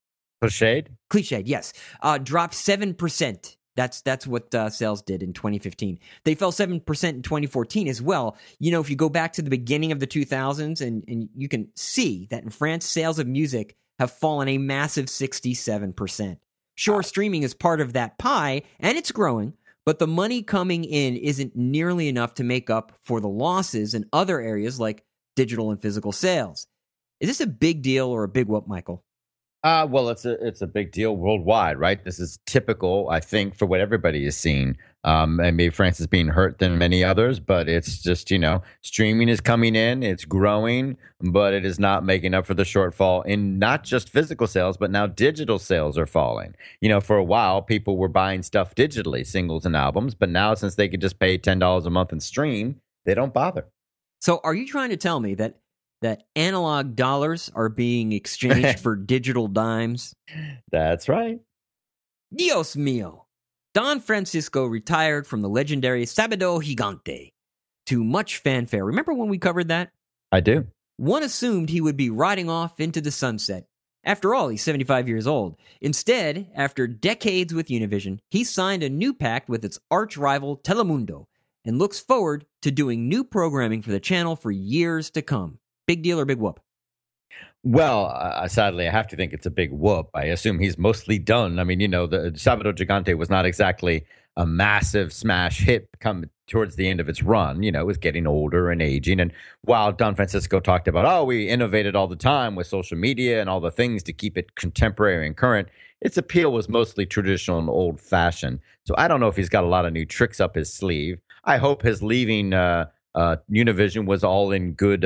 cliched, yes, dropped 7%. That's what sales did in 2015. They fell 7% in 2014 as well. You know, if you go back to the beginning of the 2000s, and you can see that in France, sales of music have fallen a massive 67%. Sure, streaming is part of that pie, and it's growing, but the money coming in isn't nearly enough to make up for the losses in other areas like digital and physical sales. Is this a big deal or a big whoop, Michael? Well, it's a big deal worldwide, right? This is typical, I think, for what everybody is seeing. And maybe France is being hurt than many others, but it's just, streaming is coming in, it's growing, but it is not making up for the shortfall in not just physical sales, but now digital sales are falling. For a while, people were buying stuff digitally, singles and albums, but now since they could just pay $10 a month and stream, they don't bother. So are you trying to tell me that analog dollars are being exchanged for digital dimes? That's right. Dios mío. Don Francisco retired from the legendary Sábado Gigante to much fanfare. Remember when we covered that? I do. One assumed he would be riding off into the sunset. After all, he's 75 years old. Instead, after decades with Univision, he signed a new pact with its arch-rival Telemundo and looks forward to doing new programming for the channel for years to come. Big deal or big whoop? Well, sadly, I have to think it's a big whoop. I assume he's mostly done. I mean, the Sábado Gigante was not exactly a massive smash hit come towards the end of its run. It was getting older and aging. And while Don Francisco talked about, we innovated all the time with social media and all the things to keep it contemporary and current, its appeal was mostly traditional and old-fashioned. So I don't know if he's got a lot of new tricks up his sleeve. I hope his leaving Univision was all in good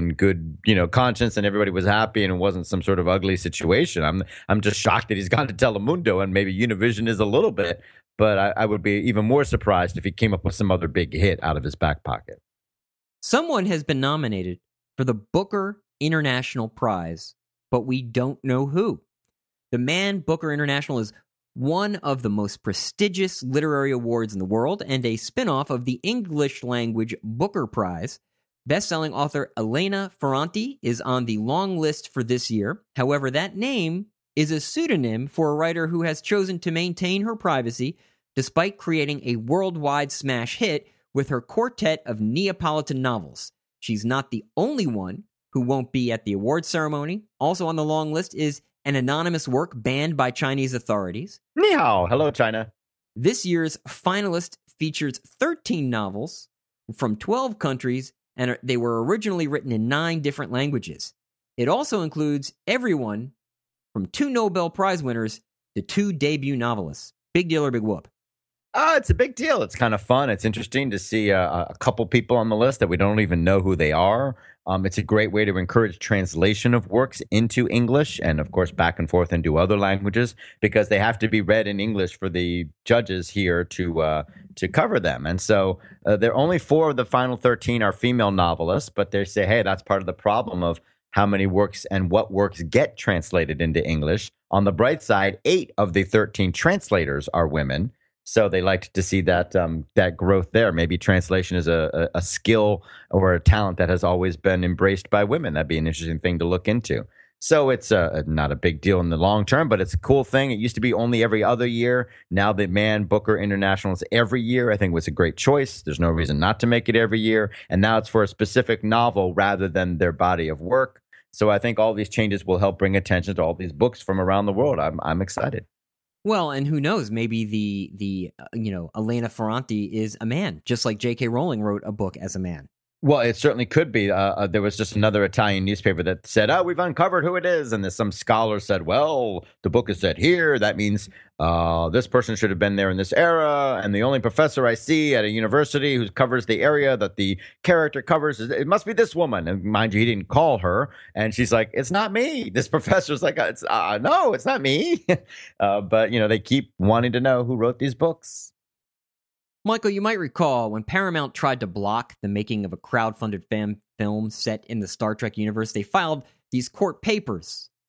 conscience, and everybody was happy, and it wasn't some sort of ugly situation. I'm just shocked that he's gone to Telemundo, and maybe Univision is a little bit, but I would be even more surprised if he came up with some other big hit out of his back pocket. Someone has been nominated for the Booker International Prize, but we don't know who. The Man Booker International is one of the most prestigious literary awards in the world and a spin-off of the English-language Booker Prize. Best-selling author Elena Ferrante is on the long list for this year. However, that name is a pseudonym for a writer who has chosen to maintain her privacy despite creating a worldwide smash hit with her quartet of Neapolitan novels. She's not the only one who won't be at the award ceremony. Also on the long list is an anonymous work banned by Chinese authorities. Ni hao. Hello, China. This year's finalist features 13 novels from 12 countries, and they were originally written in 9 different languages. It also includes everyone from 2 Nobel Prize winners to 2 debut novelists. Big deal or big whoop? It's a big deal. It's kind of fun. It's interesting to see a couple people on the list that we don't even know who they are. It's a great way to encourage translation of works into English and, of course, back and forth into other languages because they have to be read in English for the judges here to cover them. And so there are only 4 of the final 13 are female novelists, but they say, hey, that's part of the problem of how many works and what works get translated into English. On the bright side, 8 of the 13 translators are women. So they liked to see that that growth there. Maybe translation is a skill or a talent that has always been embraced by women. That'd be an interesting thing to look into. So it's not a big deal in the long term, but it's a cool thing. It used to be only every other year. Now the Man Booker International is every year. I think it was a great choice. There's no reason not to make it every year. And now it's for a specific novel rather than their body of work. So I think all these changes will help bring attention to all these books from around the world. I'm excited. Well, and who knows? Maybe the Elena Ferrante is a man, just like J.K. Rowling wrote a book as a man. Well, it certainly could be. There was just another Italian newspaper that said, we've uncovered who it is. And some scholar said, well, the book is set here. That means this person should have been there in this era. And the only professor I see at a university who covers the area that the character covers, it must be this woman. And mind you, he didn't call her. And she's like, it's not me. This professor's like, no, it's not me. But, they keep wanting to know who wrote these books. Michael, you might recall when Paramount tried to block the making of a crowdfunded fan film set in the Star Trek universe, they filed these court papers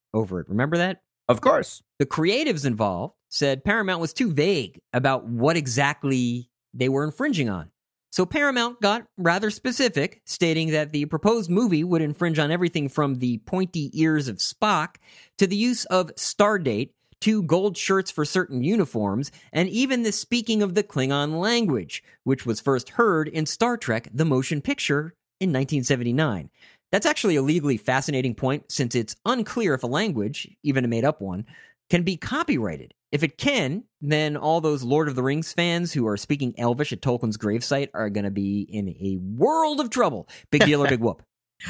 over it. Remember that? Of course. The creatives involved said Paramount was too vague about what exactly they were infringing on. So Paramount got rather specific, stating that the proposed movie would infringe on everything from the pointy ears of Spock to the use of Stardate to gold shirts for certain uniforms, and even the speaking of the Klingon language, which was first heard in Star Trek: The Motion Picture in 1979. That's actually a legally fascinating point, since it's unclear if a language, even a made-up one, can be copyrighted. If it can, then all those Lord of the Rings fans who are speaking Elvish at Tolkien's gravesite are going to be in a world of trouble. Big deal or big whoop?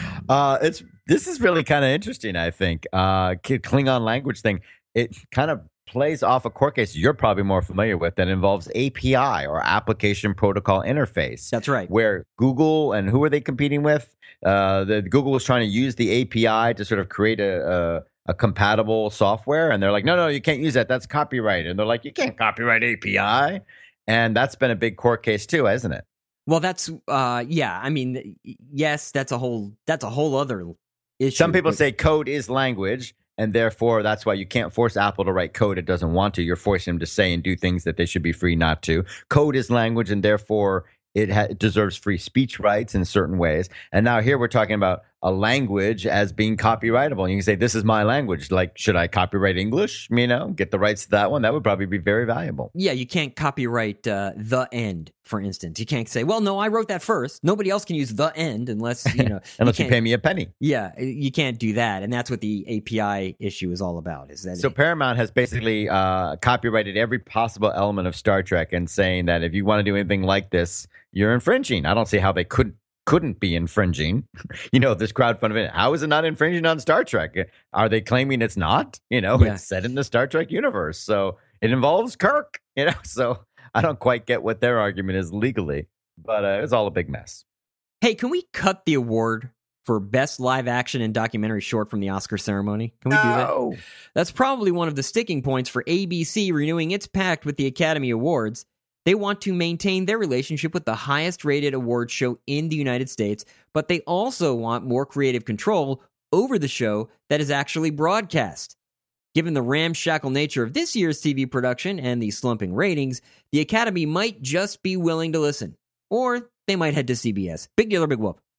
This is really kind of interesting, I think. Klingon language thing, it kind of plays off a court case you're probably more familiar with that involves API, or Application Protocol Interface. That's right. Where Google, and who are they competing with? Google was trying to use the API to sort of create a compatible software, and they're like, no, you can't use that. That's copyright. And they're like, you can't copyright API. And that's been a big court case too, hasn't it? Well, that's yeah. I mean, yes, that's a whole other issue. Some people say code is language, and therefore that's why you can't force Apple to write code it doesn't want to. You're forcing them to say and do things that they should be free not to. Code is language, and therefore it deserves free speech rights in certain ways. And now here we're talking about a language as being copyrightable. And you can say, this is my language. Like, should I copyright English? Get the rights to that one. That would probably be very valuable. Yeah, you can't copyright the end, for instance. You can't say, well, no, I wrote that first. Nobody else can use the end unless, unless you pay me a penny. Yeah, you can't do that. And that's what the API issue is all about. Is that so Paramount has basically copyrighted every possible element of Star Trek, and saying that if you want to do anything like this, you're infringing. I don't see how they couldn't be infringing. This crowdfunding event. How is it not infringing on Star Trek? Are they claiming it's not? It's set in the Star Trek universe. So it involves Kirk, So I don't quite get what their argument is legally, but it's all a big mess. Hey, can we cut the award for Best Live Action and Documentary Short from the Oscar ceremony? Can we do that? That's probably one of the sticking points for ABC renewing its pact with the Academy Awards. They want to maintain their relationship with the highest rated award show in the United States, but they also want more creative control over the show that is actually broadcast. Given the ramshackle nature of this year's TV production and the slumping ratings, the Academy might just be willing to listen. Or they might head to CBS. Big deal or big whoop?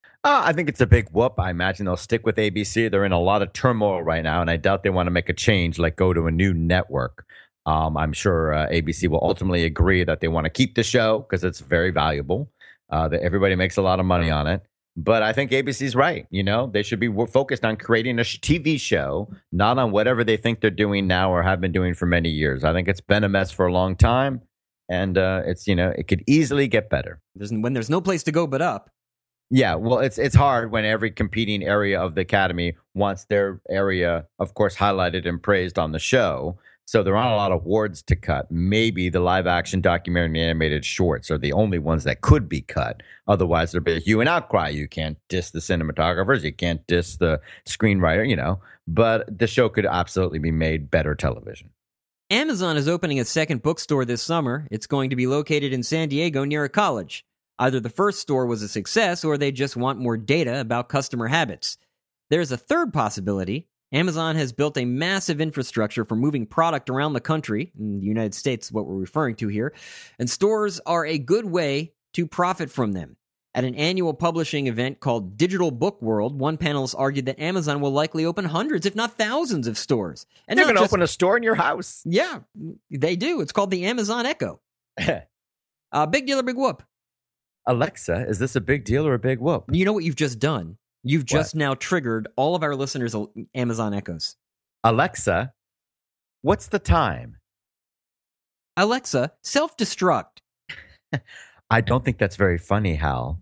I think it's a big whoop. I imagine they'll stick with ABC. They're in a lot of turmoil right now, and I doubt they want to make a change, like go to a new network. I'm sure ABC will ultimately agree that they want to keep the show because it's very valuable. That everybody makes a lot of money on it. But I think ABC's right. They should be focused on creating a TV show, not on whatever they think they're doing now or have been doing for many years. I think it's been a mess for a long time, and it could easily get better. When there's no place to go but up. Yeah, well, it's hard when every competing area of the Academy wants their area, of course, highlighted and praised on the show. So there aren't a lot of awards to cut. Maybe the live action documentary and animated shorts are the only ones that could be cut. Otherwise, there'd be a hue and outcry. You can't diss the cinematographers. You can't diss the screenwriter, But the show could absolutely be made better television. Amazon is opening a second bookstore this summer. It's going to be located in San Diego near a college. Either the first store was a success or they just want more data about customer habits. There's a third possibility. Amazon has built a massive infrastructure for moving product around the country. In the United States, what we're referring to here. And stores are a good way to profit from them. At an annual publishing event called Digital Book World, one panelist argued that Amazon will likely open hundreds, if not thousands, of stores. And they're going to open a store in your house. Yeah, they do. It's called the Amazon Echo. Big deal or big whoop? Alexa, is this a big deal or a big whoop? You know what you've just done? You've just now triggered all of our listeners' Amazon Echoes. Alexa, what's the time? Alexa, self-destruct. I don't think that's very funny, Hal.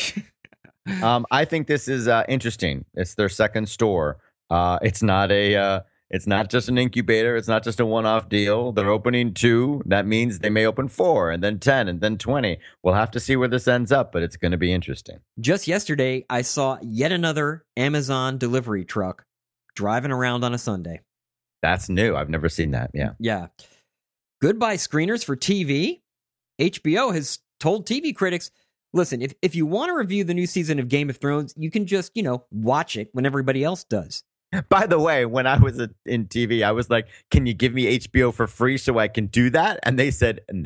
I think this is interesting. It's their second store. It's not just an incubator. It's not just a one-off deal. They're opening 2. That means they may open 4 and then 10 and then 20. We'll have to see where this ends up, but it's going to be interesting. Just yesterday, I saw yet another Amazon delivery truck driving around on a Sunday. That's new. I've never seen that. Yeah. Yeah. Goodbye screeners for TV. HBO has told TV critics, listen, if you want to review the new season of Game of Thrones, you can just, watch it when everybody else does. By the way, when I was in TV, I was like, "Can you give me HBO for free so I can do that?" And they said no.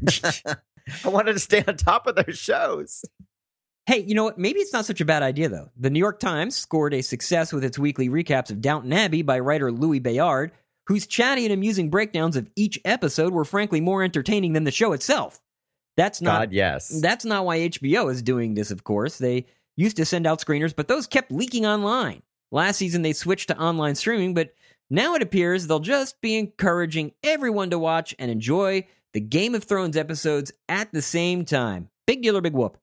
I wanted to stay on top of their shows. Hey, you know what? Maybe it's not such a bad idea, though. The New York Times scored a success with its weekly recaps of Downton Abbey by writer Louis Bayard, whose chatty and amusing breakdowns of each episode were frankly more entertaining than the show itself. That's not why HBO is doing this, of course. They used to send out screeners, but those kept leaking online. Last season, they switched to online streaming, but now it appears they'll just be encouraging everyone to watch and enjoy the Game of Thrones episodes at the same time. Big deal or big whoop?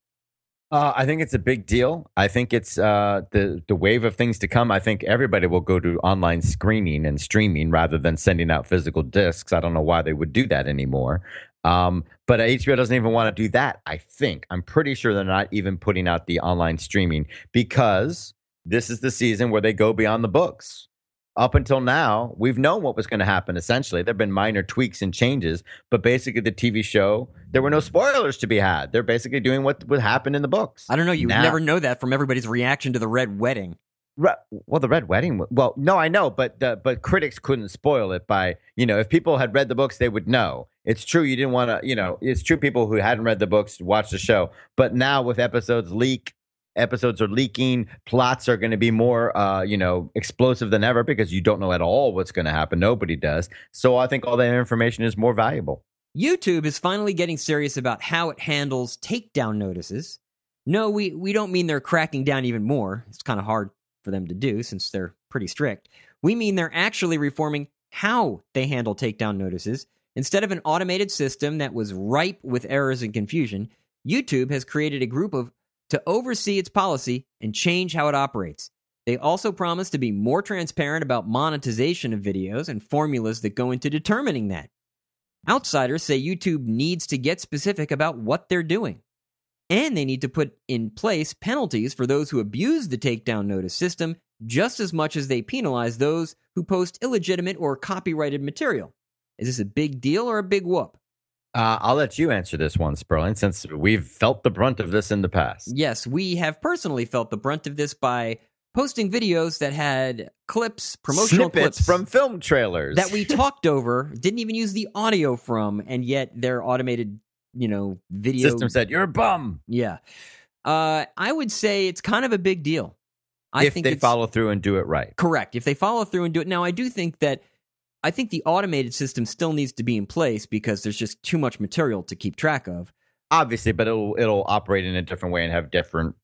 I think it's a big deal. I think it's the wave of things to come. I think everybody will go to online screening and streaming rather than sending out physical discs. I don't know why they would do that anymore. But HBO doesn't even want to do that, I think. I'm pretty sure they're not even putting out the online streaming because this is the season where they go beyond the books. Up until now, we've known what was going to happen, essentially. There have been minor tweaks and changes, but basically the TV show, there were no spoilers to be had. They're basically doing what would happen in the books. I don't know. You would never know that from everybody's reaction to the Red Wedding. Well, the Red Wedding, well, no, I know, but critics couldn't spoil it by, if people had read the books, they would know. It's true you didn't want to, it's true people who hadn't read the books watched the show, but now with episodes are leaking, plots are going to be more, explosive than ever because you don't know at all what's going to happen. Nobody does. So I think all that information is more valuable. YouTube is finally getting serious about how it handles takedown notices. No, we don't mean they're cracking down even more. It's kind of hard for them to do since they're pretty strict. We mean they're actually reforming how they handle takedown notices. Instead of an automated system that was ripe with errors and confusion, YouTube has created a group to oversee its policy and change how it operates. They also promise to be more transparent about monetization of videos and formulas that go into determining that. Outsiders say YouTube needs to get specific about what they're doing. And they need to put in place penalties for those who abuse the takedown notice system just as much as they penalize those who post illegitimate or copyrighted material. Is this a big deal or a big whoop? I'll let you answer this one, Sperling, since we've felt the brunt of this in the past. Yes, we have personally felt the brunt of this by posting videos that had promotional snippets clips from film trailers that we talked over, didn't even use the audio from, and yet their automated, video system said, "You're a bum." Yeah. I would say it's kind of a big deal. If they follow through and do it right. Correct. If they follow through and do it. Now, I think the automated system still needs to be in place because there's just too much material to keep track of. Obviously, but it'll operate in a different way and have different,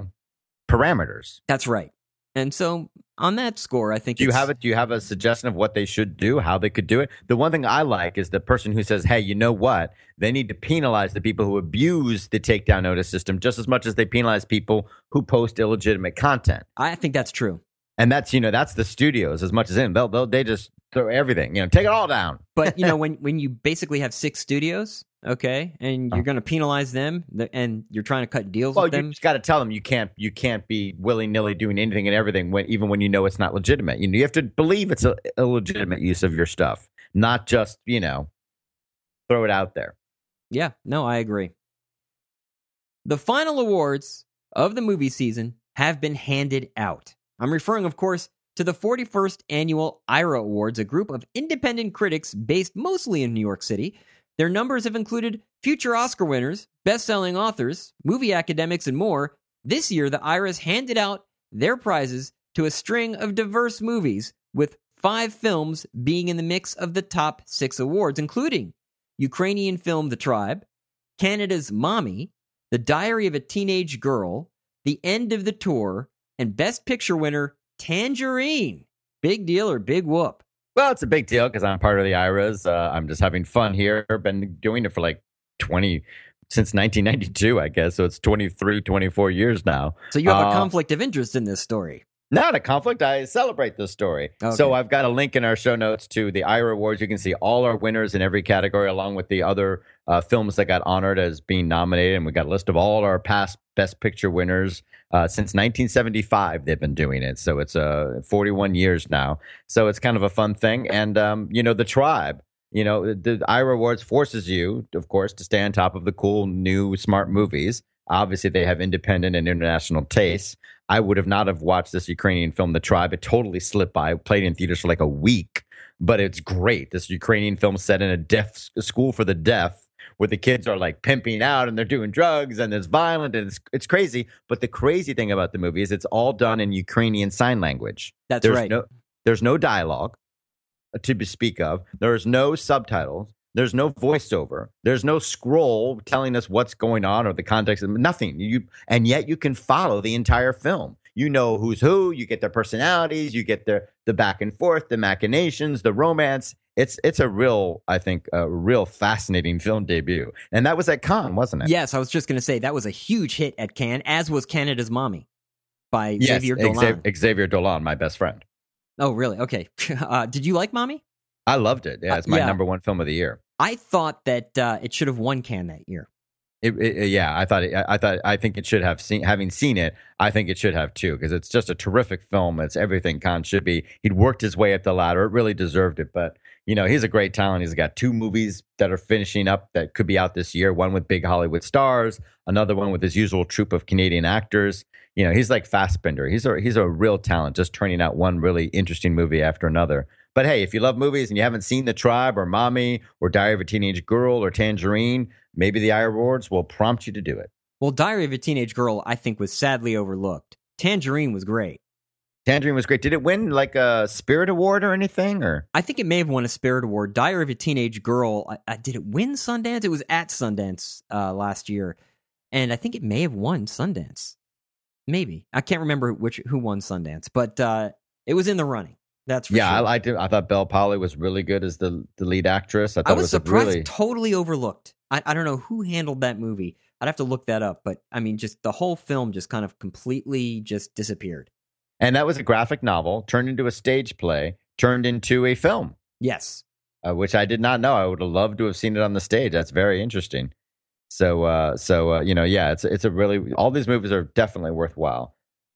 parameters. That's right. And so on that score, I think Do you have a suggestion of what they should do, how they could do it? The one thing I like is the person who says, "Hey, you know what? They need to penalize the people who abuse the takedown notice system just as much as they penalize people who post illegitimate content." I think that's true. And that's the studios as much as in. They just throw everything, take it all down. But, when you basically have 6 studios, okay, and you're going to penalize them and you're trying to cut deals with them. You just got to tell them you can't be willy-nilly doing anything and everything even when you know it's not legitimate. You have to believe it's a illegitimate use of your stuff, not just, throw it out there. Yeah, no, I agree. The final awards of the movie season have been handed out. I'm referring, of course, to the 41st Annual IRA Awards, a group of independent critics based mostly in New York City. Their numbers have included future Oscar winners, best-selling authors, movie academics, and more. This year, the IRAs handed out their prizes to a string of diverse movies, with 5 films being in the mix of the top 6 awards, including Ukrainian film The Tribe, Canada's Mommy, The Diary of a Teenage Girl, The End of the Tour, and Best Picture winner Tangerine. Big deal or big whoop? Well, it's a big deal because I'm part of the IRAs. I'm just having fun here. I've been doing it for since 1992, I guess. So it's 23, 24 years now. So you have a conflict of interest in this story. Not a conflict. I celebrate this story. Okay. So I've got a link in our show notes to the IRA Awards. You can see all our winners in every category, along with the other films that got honored as being nominated. And we got a list of all our past Best Picture winners. Since 1975, they've been doing it. So it's 41 years now. So it's kind of a fun thing. And, The Tribe, the IRA Awards forces you, of course, to stay on top of the cool, new, smart movies. Obviously, they have independent and international tastes. I would have not have watched this Ukrainian film, The Tribe. It totally slipped by. It played in theaters for like a week, but it's great. This Ukrainian film set in a school for the deaf, where the kids are like pimping out and they're doing drugs and it's violent and it's crazy. But the crazy thing about the movie is it's all done in Ukrainian Sign Language. That's right. There's no dialogue to speak of. There's no subtitles. There's no voiceover. There's no scroll telling us what's going on or the context of nothing. And yet you can follow the entire film. You know who's who. You get their personalities. You get the back and forth, the machinations, the romance. It's a real, I think, a real fascinating film debut. And that was at Cannes, wasn't it? Yes, I was just going to say that was a huge hit at Cannes, as was Canada's Mommy by Xavier Dolan. Xavier Dolan, my best friend. Oh, really? Okay. Did you like Mommy? I loved it. Yeah, it's my number one film of the year. I thought that it should have won Cannes that year. I think it should have having seen it. I think it should have too, because it's just a terrific film. It's everything Cannes should be. He'd worked his way up the ladder. It really deserved it. But he's a great talent. He's got 2 movies that are finishing up that could be out this year. One with big Hollywood stars, another one with his usual troupe of Canadian actors. He's like Fassbender. He's a real talent, just turning out one really interesting movie after another. But hey, if you love movies and you haven't seen The Tribe or Mommy or Diary of a Teenage Girl or Tangerine, maybe the iAwards will prompt you to do it. Well, Diary of a Teenage Girl, I think, was sadly overlooked. Tangerine was great. Tangerine was great. Did it win like a Spirit Award or anything? Or I think it may have won a Spirit Award. Diary of a Teenage Girl, did it win Sundance? It was at Sundance last year, and I think it may have won Sundance. Maybe. I can't remember who won Sundance, but it was in the running. That's for sure. I liked it. I thought Belle Powley was really good as the lead actress. I was surprised, totally overlooked. I don't know who handled that movie. I'd have to look that up, but I mean, just the whole film just kind of completely just disappeared. And that was a graphic novel turned into a stage play, turned into a film. Yes. Which I did not know. I would have loved to have seen it on the stage. That's very interesting. So it's a really, all these movies are definitely worthwhile.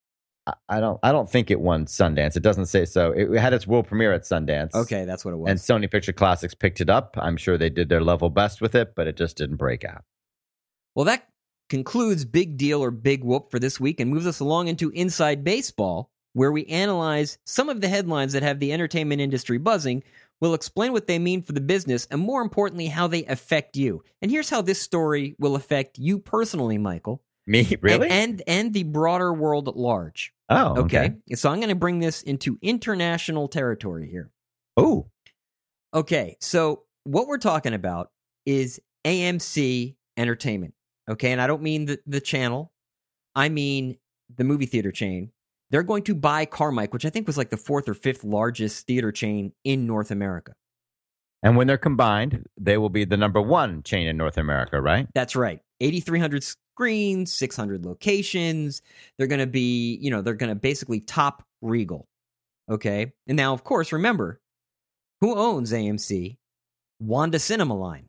I don't think it won Sundance. It doesn't say so. It had its world premiere at Sundance. Okay, that's what it was. And Sony Picture Classics picked it up. I'm sure they did their level best with it, but it just didn't break out. Well, that concludes Big Deal or Big Whoop for this week and moves us along into Inside Baseball, where we analyze some of the headlines that have the entertainment industry buzzing. We'll explain what they mean for the business and, more importantly, how they affect you. And here's how this story will affect you personally, Michael. Me? Really? And the broader world at large. Oh, okay. So I'm going to bring this into international territory here. Oh. Okay, so what we're talking about is AMC Entertainment. Okay, and I don't mean the channel. I mean the movie theater chain. They're going to buy Carmike, which I think was like the 4th or 5th largest theater chain in North America. And when they're combined, they will be the number 1 chain in North America, right? That's right. 8,300 screens, 600 locations. They're going to be, they're going to basically top Regal. Okay. And now, of course, remember, who owns AMC? Wanda Cinema Line.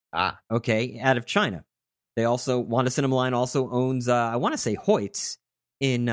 Okay. Out of China. Wanda Cinema Line also owns, I want to say Hoyts in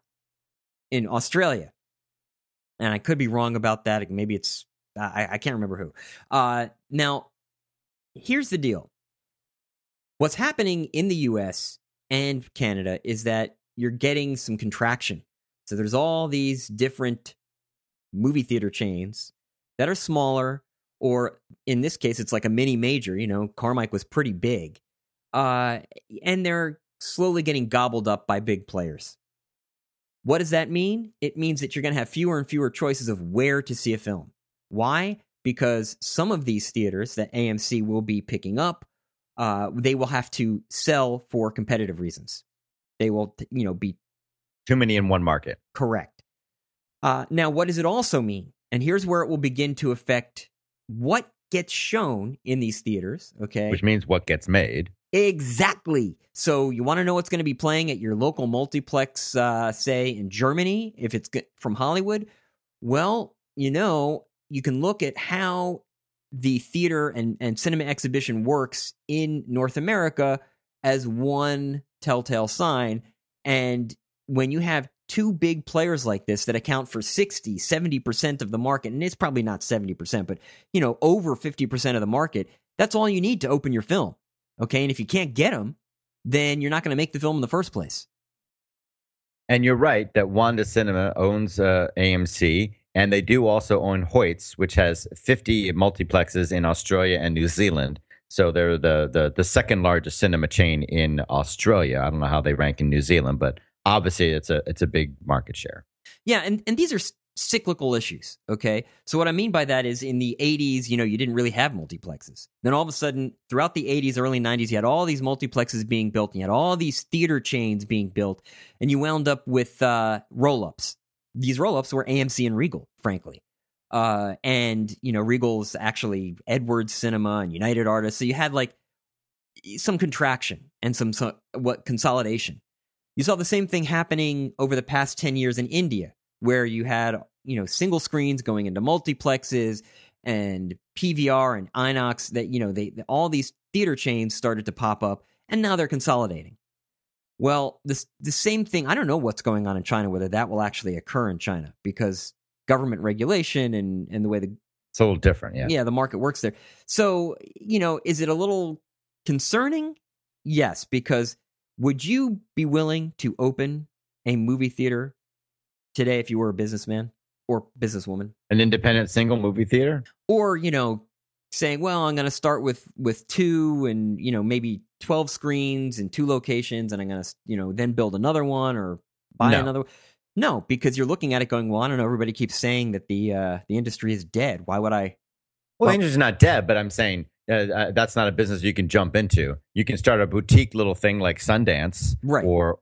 Australia. And I could be wrong about that. Maybe it's, I can't remember who. Now, here's the deal. What's happening in the US and Canada is that you're getting some contraction. So there's all these different movie theater chains that are smaller, or in this case, it's like a mini major. Carmike was pretty big. And they're slowly getting gobbled up by big players. What does that mean? It means that you're going to have fewer and fewer choices of where to see a film. Why? Because some of these theaters that AMC will be picking up, they will have to sell for competitive reasons. They will, be too many in one market. Correct. Now, what does it also mean? And here's where it will begin to affect what gets shown in these theaters. Okay, which means what gets made. Exactly. So you want to know what's going to be playing at your local multiplex, say in Germany, if it's from Hollywood? Well, you can look at how the theater and cinema exhibition works in North America as one telltale sign. And when you have 2 big players like this that account for 60, 70% of the market, and it's probably not 70%, but, over 50% of the market, that's all you need to open your film. Okay, and if you can't get them, then you're not going to make the film in the first place. And you're right that Wanda Cinema owns AMC, and they do also own Hoyts, which has 50 multiplexes in Australia and New Zealand. So they're the second largest cinema chain in Australia. I don't know how they rank in New Zealand, but obviously it's a big market share. Yeah, and these are cyclical issues, okay? So what I mean by that is in the 80s, you didn't really have multiplexes. Then all of a sudden, throughout the 80s, early 90s, you had all these multiplexes being built, and you had all these theater chains being built, and you wound up with roll-ups. These roll-ups were AMC and Regal, frankly. And, Regal's actually Edwards Cinema and United Artists. So you had like some contraction and some consolidation. You saw the same thing happening over the past 10 years in India, where you had, single screens going into multiplexes and PVR and Inox that, all these theater chains started to pop up, and now they're consolidating. Well, the same thing, I don't know what's going on in China, whether that will actually occur in China, because government regulation and the way it's a little different, yeah. Yeah, the market works there. So, is it a little concerning? Yes, because would you be willing to open a movie theater today if you were a businessman or businesswoman? An independent single movie theater? Or, saying, well, I'm going to start with 2 and, maybe 12 screens in 2 locations, and I'm going to, then build another one or buy another one. No, because you're looking at it going, well, I don't know, everybody keeps saying that the industry is dead. Why would I? Well, the industry's not dead, but I'm saying that's not a business you can jump into. You can start a boutique little thing like Sundance, right? Or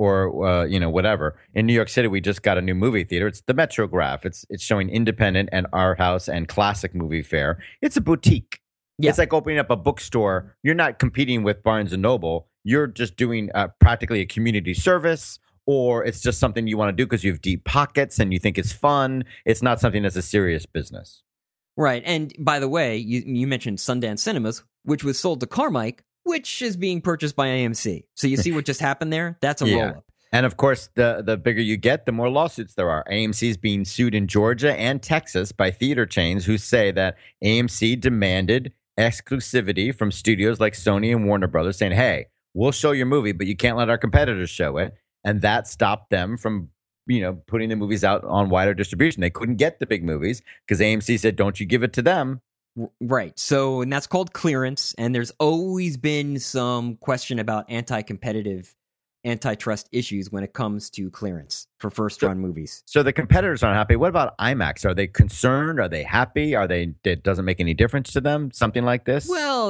whatever. In New York City, we just got a new movie theater. It's the Metrograph. It's showing independent and art house and classic movie fare. It's a boutique. Yeah. It's like opening up a bookstore. You're not competing with Barnes and Noble. You're just doing practically a community service. Or it's just something you want to do because you have deep pockets and you think it's fun. It's not something that's a serious business. Right. And by the way, you mentioned Sundance Cinemas, which was sold to Carmike, which is being purchased by AMC. So you see what just happened there? That's a roll-up. And of course, the bigger you get, the more lawsuits there are. AMC is being sued in Georgia and Texas by theater chains who say that AMC demanded exclusivity from studios like Sony and Warner Brothers, saying, hey, we'll show your movie, but you can't let our competitors show it. And that stopped them from, putting the movies out on wider distribution. They couldn't get the big movies because AMC said, don't you give it to them. Right. So, and that's called clearance. And there's always been some question about antitrust issues when it comes to clearance for first-run movies. So the competitors aren't happy. What about IMAX? Are they concerned? Are they happy? It doesn't make any difference to them? Something like this? Well,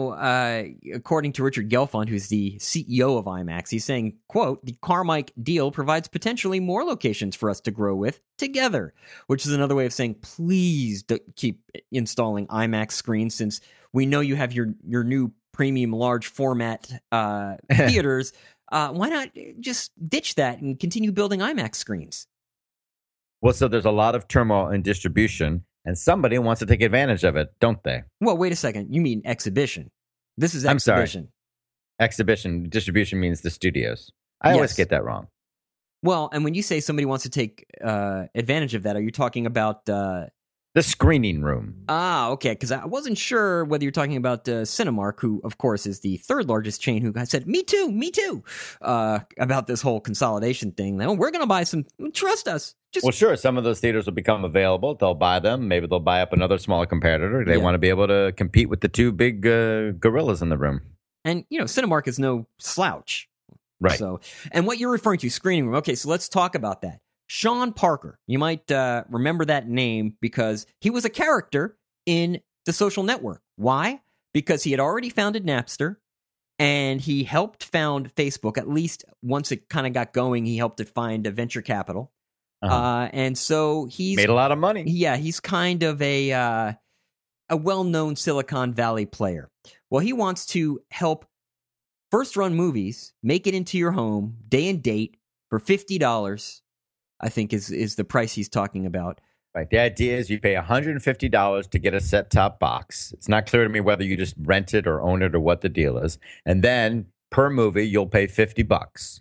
according to Richard Gelfond, who's the CEO of IMAX, he's saying, quote, the Carmike deal provides potentially more locations for us to grow with together, which is another way of saying, please keep installing IMAX screens since we know you have your new premium large format theaters. Why not just ditch that and continue building IMAX screens? Well, so there's a lot of turmoil in distribution, and somebody wants to take advantage of it, don't they? Well, wait a second. You mean exhibition? This is exhibition. I'm sorry. Exhibition. Distribution means the studios. I always get that wrong. Well, and when you say somebody wants to take advantage of that, are you talking about... the screening room. Ah, okay, because I wasn't sure whether you're talking about Cinemark, who, of course, is the third largest chain, who said, me too, about this whole consolidation thing. We're going to buy some, trust us. Well, sure, some of those theaters will become available. They'll buy them. Maybe they'll buy up another smaller competitor. They want to be able to compete with the two big gorillas in the room. And, Cinemark is no slouch. Right. So, and what you're referring to, screening room, okay, so let's talk about that. Sean Parker, you might remember that name because he was a character in The Social Network. Why? Because he had already founded Napster, and he helped found Facebook. At least once it kind of got going, he helped it find a venture capital. And so he's made a lot of money. Yeah, he's kind of a well-known Silicon Valley player. Well, he wants to help first-run movies make it into your home, day and date, for $50. I think is the price he's talking about. Right. The idea is you pay $150 to get a set-top box. It's not clear to me whether you just rent it or own it or what the deal is. And then per movie, you'll pay $50.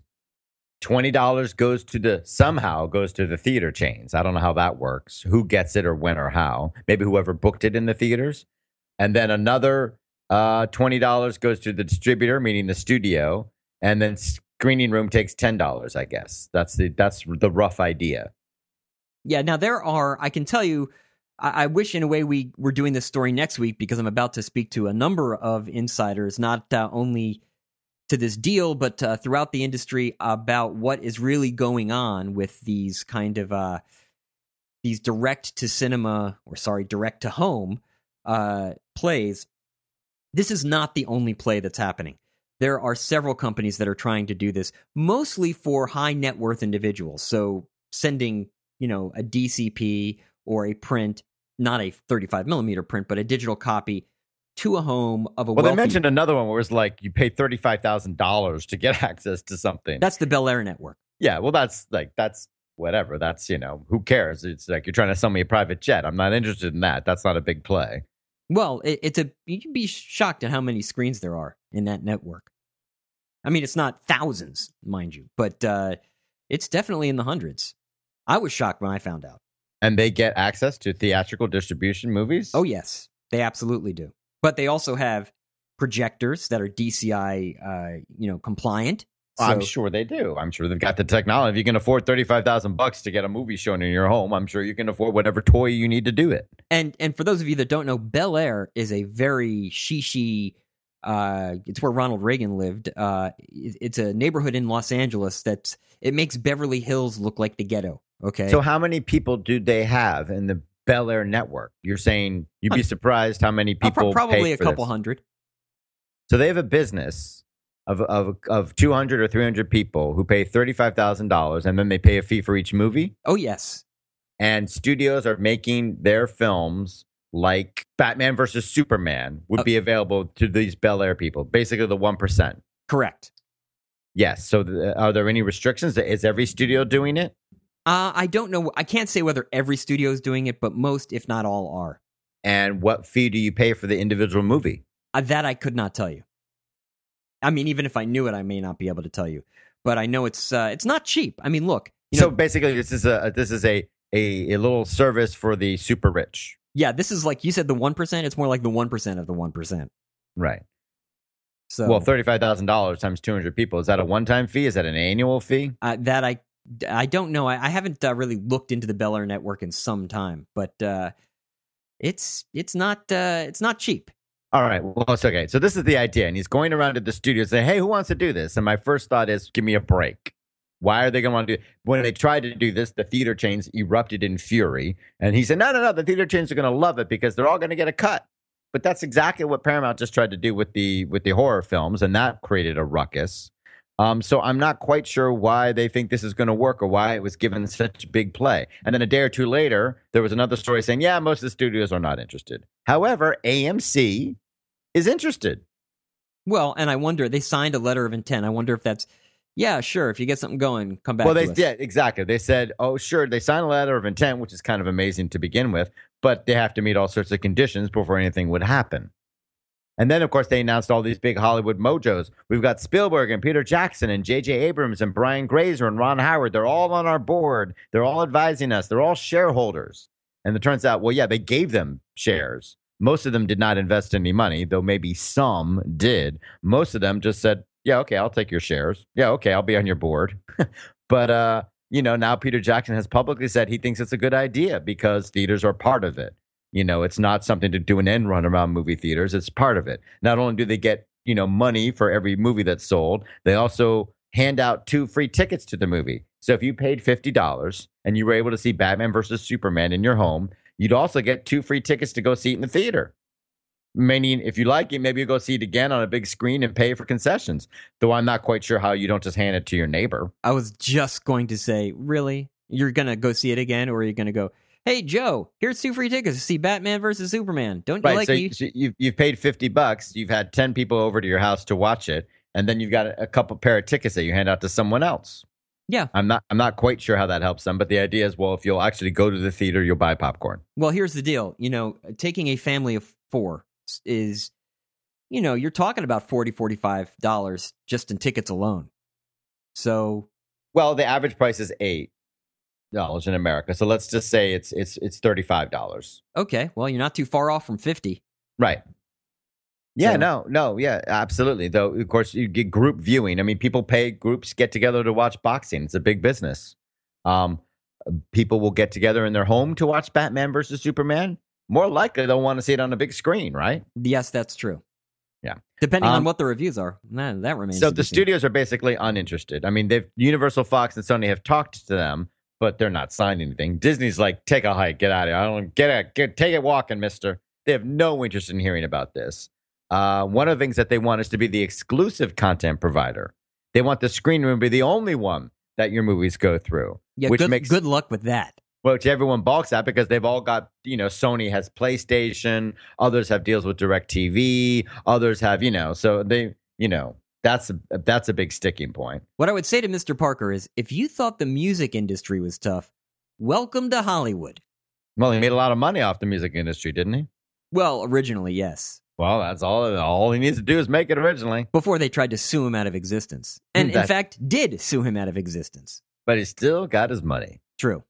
$20 somehow goes to the theater chains. I don't know how that works. Who gets it or when or how? Maybe whoever booked it in the theaters. And then another $20 goes to the distributor, meaning the studio. And then screening room takes $10, I guess. That's the rough idea. Yeah, now I can tell you, I wish in a way we were doing this story next week because I'm about to speak to a number of insiders, not only to this deal, but throughout the industry about what is really going on with these kind of these direct to home plays. This is not the only play that's happening. There are several companies that are trying to do this, mostly for high net worth individuals. So sending, a DCP or a print, not a 35 millimeter print, but a digital copy to a home of a wealthy... Well, they mentioned another one where it's like you pay $35,000 to get access to something. That's the Bel Air network. Yeah, well, that's whatever. That's, who cares? It's like you're trying to sell me a private jet. I'm not interested in that. That's not a big play. Well, you can be shocked at how many screens there are in that network. I mean, it's not thousands, mind you, but it's definitely in the hundreds. I was shocked when I found out. And they get access to theatrical distribution movies? Oh, yes. They absolutely do. But they also have projectors that are DCI, compliant. So, I'm sure they do. I'm sure they've got the technology. If you can afford $35,000 to get a movie shown in your home, I'm sure you can afford whatever toy you need to do it. And for those of you that don't know, Bel Air is a very shishi. It's where Ronald Reagan lived. It's a neighborhood in Los Angeles it makes Beverly Hills look like the ghetto. Okay. So how many people do they have in the Bel Air network? You're saying you'd be surprised how many people probably pay a for couple this. hundred. So they have a business of 200 or 300 people who pay $35,000 and then they pay a fee for each movie? Oh, yes. And studios are making their films like Batman versus Superman would be available to these Bel Air people, basically the 1%. Correct. Yes. So are there any restrictions? Is every studio doing it? I don't know. I can't say whether every studio is doing it, but most, if not all, are. And what fee do you pay for the individual movie? That I could not tell you. I mean, even if I knew it, I may not be able to tell you. But I know it's not cheap. I mean, look. So basically, this is a little service for the super rich. Yeah, this is like you said, the 1%. It's more like the 1% of the 1%. Right. So, well, $35,000 times 200 people. Is that a one-time fee? Is that an annual fee? That I don't know. I haven't really looked into the Bel Air network in some time, but it's not cheap. All right. Well, it's okay. So this is the idea, and he's going around to the studio saying, "Hey, who wants to do this?" And my first thought is, "Give me a break." Why are they going to want to do it? When they tried to do this, the theater chains erupted in fury, and he said, "No, the theater chains are going to love it because they're all going to get a cut." But that's exactly what Paramount just tried to do with the horror films, and that created a ruckus. So I'm not quite sure why they think this is going to work or why it was given such big play. And then a day or two later, there was another story saying, yeah, most of the studios are not interested. However, AMC is interested. Well, and I wonder, they signed a letter of intent. I wonder if that's, yeah, sure, if you get something going, come back to us. Yeah, exactly. They said, oh, sure, they signed a letter of intent, which is kind of amazing to begin with, but they have to meet all sorts of conditions before anything would happen. And then, of course, they announced all these big Hollywood mojos. We've got Spielberg and Peter Jackson and J.J. Abrams and Brian Grazer and Ron Howard. They're all on our board. They're all advising us. They're all shareholders. And it turns out, well, yeah, they gave them shares. Most of them did not invest any money, though maybe some did. Most of them just said, yeah, okay, I'll take your shares. Yeah, okay, I'll be on your board. But, now Peter Jackson has publicly said he thinks it's a good idea because theaters are part of it. It's not something to do an end run around movie theaters. It's part of it. Not only do they get, money for every movie that's sold, they also hand out 2 free tickets to the movie. So if you paid $50 and you were able to see Batman versus Superman in your home, you'd also get 2 free tickets to go see it in the theater. Meaning, if you like it, maybe you go see it again on a big screen and pay for concessions. Though I'm not quite sure how you don't just hand it to your neighbor. I was just going to say, really? You're going to go see it again, or are you going to go, hey, Joe, here's 2 free tickets to see Batman versus Superman. Don't you like it? So you've paid $50. You've had 10 people over to your house to watch it. And then you've got a couple pair of tickets that you hand out to someone else. Yeah. I'm not quite sure how that helps them. But the idea is, well, if you'll actually go to the theater, you'll buy popcorn. Well, here's the deal. Taking a family of 4 is, you're talking about $40, $45 just in tickets alone. So. Well, the average price is $8 in America. So let's just say it's $35. Okay. Well, you're not too far off from 50. Right. Yeah, So no, yeah, absolutely. Though, of course, you get group viewing. I mean, people pay groups get together to watch boxing. It's a big business. Um, People will get together in their home to watch Batman versus Superman. More likely, they'll want to see it on a big screen, right? yes, that's true. Yeah. Depending on what the reviews are, that remains. So to be the seen. studios are basically uninterested. I mean, they've Universal, Fox, and Sony have talked to them, but they're not signing anything. Disney's like, take a hike, get out of here. I don't take it walking, mister. They have no interest in hearing about this. One of the things that they want is to be the exclusive content provider. They want the screen room to be the only one that your movies go through. Yeah, which good luck with that. Which everyone balks at because they've all got, Sony has PlayStation, others have deals with DirecTV, others have, so they, that's a big sticking point. What I would say to Mr. Parker is, if you thought the music industry was tough, welcome to Hollywood. Well, he made a lot of money off the music industry, didn't he? Well, originally, yes. Well, that's all he needs to do is make it originally. Before they tried to sue him out of existence. And in fact, did sue him out of existence. But he still got his money. True.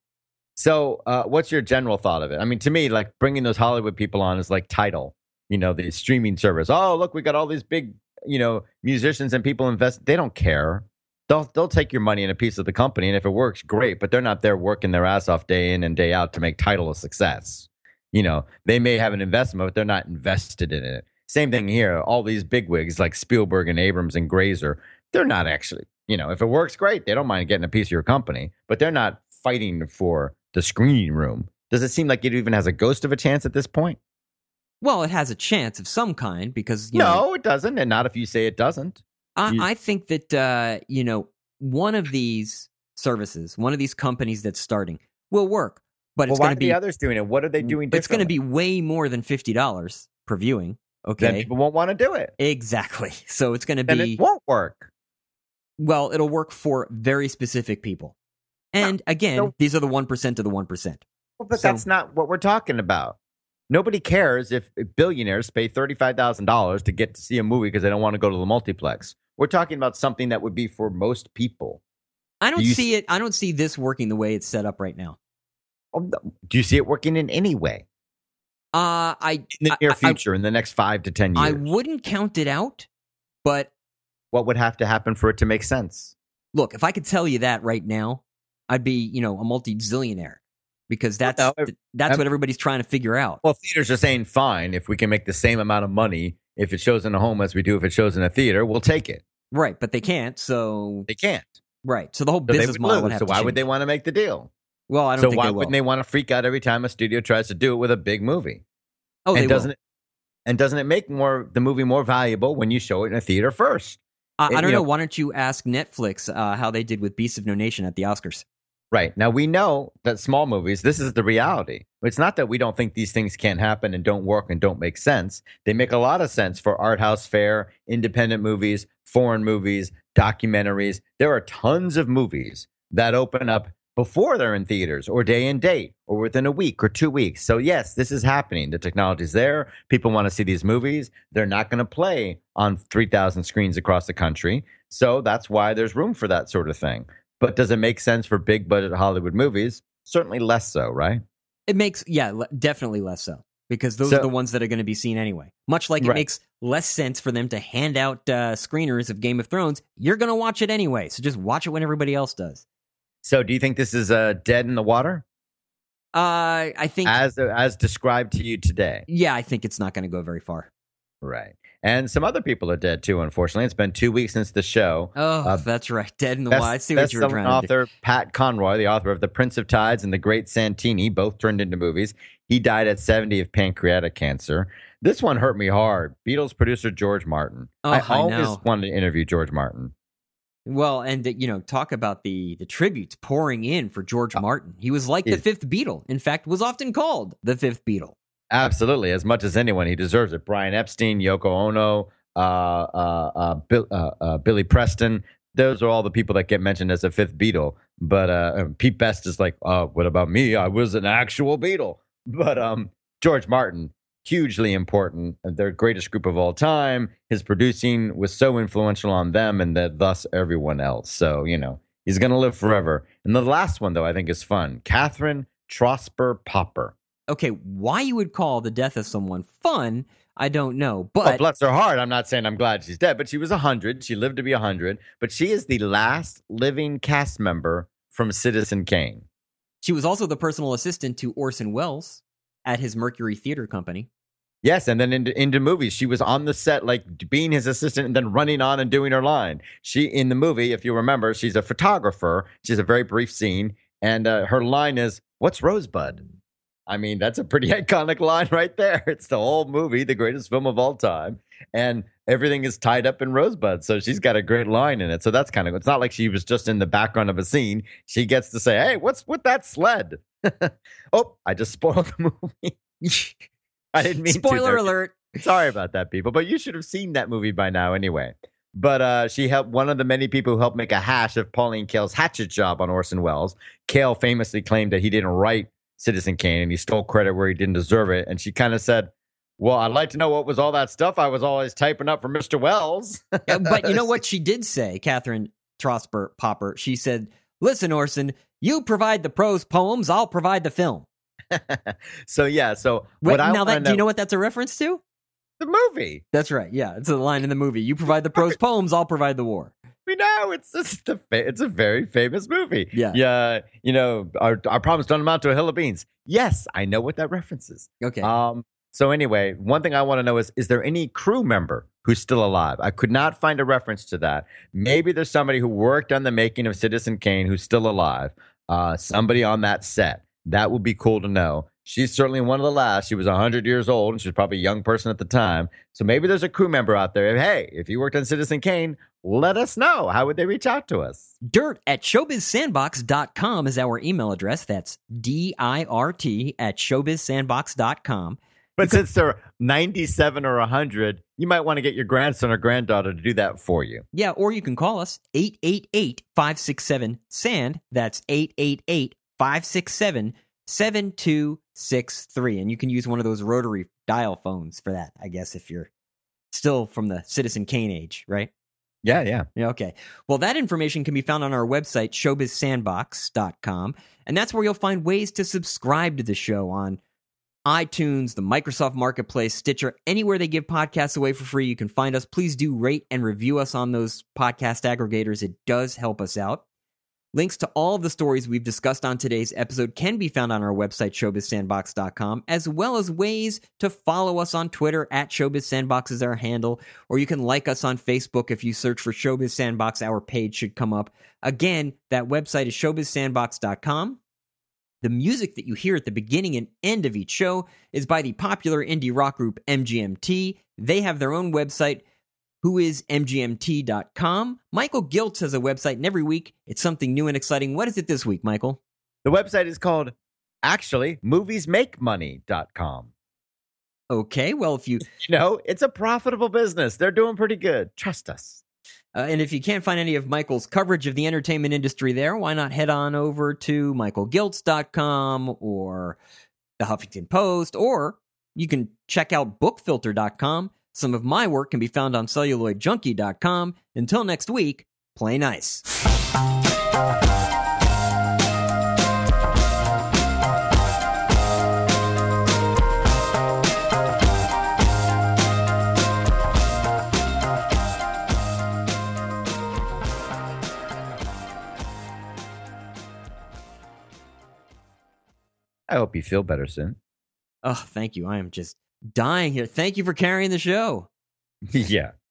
So what's your general thought of it? I mean, to me, like bringing those Hollywood people on is like Tidal, the streaming service. Oh, look, we got all these big, musicians and people invest. They don't care. They'll take your money and a piece of the company. And if it works, great. But they're not there working their ass off day in and day out to make Tidal a success. They may have an investment, but they're not invested in it. Same thing here. All these bigwigs like Spielberg and Abrams and Grazer, they're not actually, if it works, great. They don't mind getting a piece of your company, but they're not fighting for the screen room. Does it seem like it even has a ghost of a chance at this point? Well, it has a chance of some kind because, it doesn't. And not if you say it doesn't. I think that, one of these services, one of these companies that's starting will work. But it's going to be the others doing it. What are they doing differently? It's going to be way more than $50 per viewing. Okay. Then people won't want to do it. Exactly. So it's going to be. And it won't work. Well, it'll work for very specific people. And again, these are the 1% of the 1%. Well, but that's not what we're talking about. Nobody cares if billionaires pay $35,000 to get to see a movie because they don't want to go to the multiplex. We're talking about something that would be for most people. I don't see it. I don't see this working the way it's set up right now. Do you see it working in any way? In the near future, in the nenext 5 to 10 years, I wouldn't count it out. But what would have to happen for it to make sense? Look, if I could tell you that right now, I'd be, a multi-zillionaire because that's what everybody's trying to figure out. Well, theaters are saying, fine, if we can make the same amount of money if it shows in a home as we do if it shows in a theater, we'll take it. Right, but they can't. So they can't. Right, so the whole business model would have to So why change. would they want to make the deal? Well, I don't think why they will. wouldn't they want to freak out every time a studio tries to do it with a big movie? Oh, and they doesn't will. it? And doesn't it make the movie more valuable when you show it in a theater first? I don't know. Why don't you ask Netflix how they did with Beasts of No Nation at the Oscars? Right. Now, we know that small movies, this is the reality. It's not that we don't think these things can't happen and don't work and don't make sense. They make a lot of sense for art house fare, independent movies, foreign movies, documentaries. There are tons of movies that open up before they're in theaters or day and date or within a week or 2 weeks. So, yes, this is happening. The technology's there. People want to see these movies. They're not going to play on 3,000 screens across the country. So that's why there's room for that sort of thing. But does it make sense for big budget Hollywood movies? Certainly less so, right? It makes, definitely less so. Because those are the ones that are going to be seen anyway. Much like it makes less sense for them to hand out screeners of Game of Thrones. You're going to watch it anyway. So just watch it when everybody else does. So do you think this is dead in the water? I think... As described to you today? Yeah, I think it's not going to go very far. Right. And some other people are dead too, unfortunately. It's been 2 weeks since the show. Oh, that's right. Dead in the water. I see what you were trying to do. Author Pat Conroy, the author of The Prince of Tides and The Great Santini, both turned into movies. He died at 70 of pancreatic cancer. This one hurt me hard. Beatles producer George Martin. I always wanted to interview George Martin. Well, and talk about the tributes pouring in for George Martin. He was like the fifth Beatle. In fact, was often called the fifth Beatle. Absolutely, as much as anyone, he deserves it. Brian Epstein, Yoko Ono, Billy Preston. Those are all the people that get mentioned as a fifth Beatle. But Pete Best is like, what about me? I was an actual Beatle. But George Martin, hugely important. Their greatest group of all time. His producing was so influential on them and thus everyone else. So, he's going to live forever. And the last one, though, I think is fun. Catherine Trosper Popper. Okay, why you would call the death of someone fun, I don't know. Well, But bless her heart. I'm not saying I'm glad she's dead, but she was 100. She lived to be 100. But she is the last living cast member from Citizen Kane. she was also the personal assistant to Orson Welles at his Mercury Theater Company. Yes, and then into movies, she was on the set, like being his assistant, and then running on and doing her line. She in the movie, if you remember, she's a photographer. She has a very brief scene, and her line is, "What's Rosebud?" I mean, that's a pretty iconic line right there. It's the whole movie, the greatest film of all time, and everything is tied up in Rosebud. So she's got a great line in it. So that's kind of. It's not like she was just in the background of a scene. She gets to say, "Hey, what's with that sled?" Oh, I just spoiled the movie. I didn't mean Spoiler to. alert. Sorry about that, people. But you should have seen that movie by now anyway. But she helped one of the many people who helped make a hash of Pauline Kael's hatchet job on Orson Welles. Kael famously claimed that he didn't write Citizen Kane and he stole credit where he didn't deserve it. And she kind of said, well, I'd like to know what was all that stuff I was always typing up for Mr. Wells. Yeah, but you know what she did say, Catherine Trosper Popper? She said, listen, Orson, you provide the prose poems, I'll provide the film. So do you know what that's a reference to? The movie. That's right. Yeah, it's a line in the movie. You provide the prose poems, I'll provide the war. We know it's a very famous movie. Yeah. You know, our problems don't amount to a hill of beans. Yes, I know what that reference is. Okay. So anyway, one thing I want to know is there any crew member who's still alive? I could not find a reference to that. Maybe there's somebody who worked on the making of Citizen Kane who's still alive. Somebody on that set. That would be cool to know. She's certainly one of the last. She was 100 years old, and she was probably a young person at the time. So maybe there's a crew member out there. Hey, if you worked on Citizen Kane, let us know. How would they reach out to us? dirt@showbizsandbox.com is our email address. That's dirt@showbizsandbox.com. But since they're 97 or 100, you might want to get your grandson or granddaughter to do that for you. Yeah, or you can call us 888-567-SAND. That's 888-567-7263. And you can use one of those rotary dial phones for that, I guess, if you're still from the Citizen Kane age, right? Yeah. Yeah, okay. Well, that information can be found on our website, showbizsandbox.com. And that's where you'll find ways to subscribe to the show on iTunes, the Microsoft Marketplace, Stitcher, anywhere they give podcasts away for free. You can find us. Please do rate and review us on those podcast aggregators. It does help us out. Links to all of the stories we've discussed on today's episode can be found on our website, showbizsandbox.com, as well as ways to follow us on Twitter at showbizsandbox is our handle, or you can like us on Facebook. If you search for Showbiz Sandbox, our page should come up. Again, that website is showbizsandbox.com. The music that you hear at the beginning and end of each show is by the popular indie rock group MGMT. They have their own website, whoismgmt.com. Michael Giltz has a website, and every week it's something new and exciting. What is it this week, Michael? The website is called, actually, moviesmakemoney.com. Okay, well, if you... You know, it's a profitable business. They're doing pretty good. Trust us. And if you can't find any of Michael's coverage of the entertainment industry there, why not head on over to michaelgiltz.com or the Huffington Post, or you can check out bookfilter.com. Some of my work can be found on celluloidjunkie.com. Until next week, play nice. I hope you feel better soon. Oh, thank you. I am just dying here. Thank you for carrying the show. Yeah.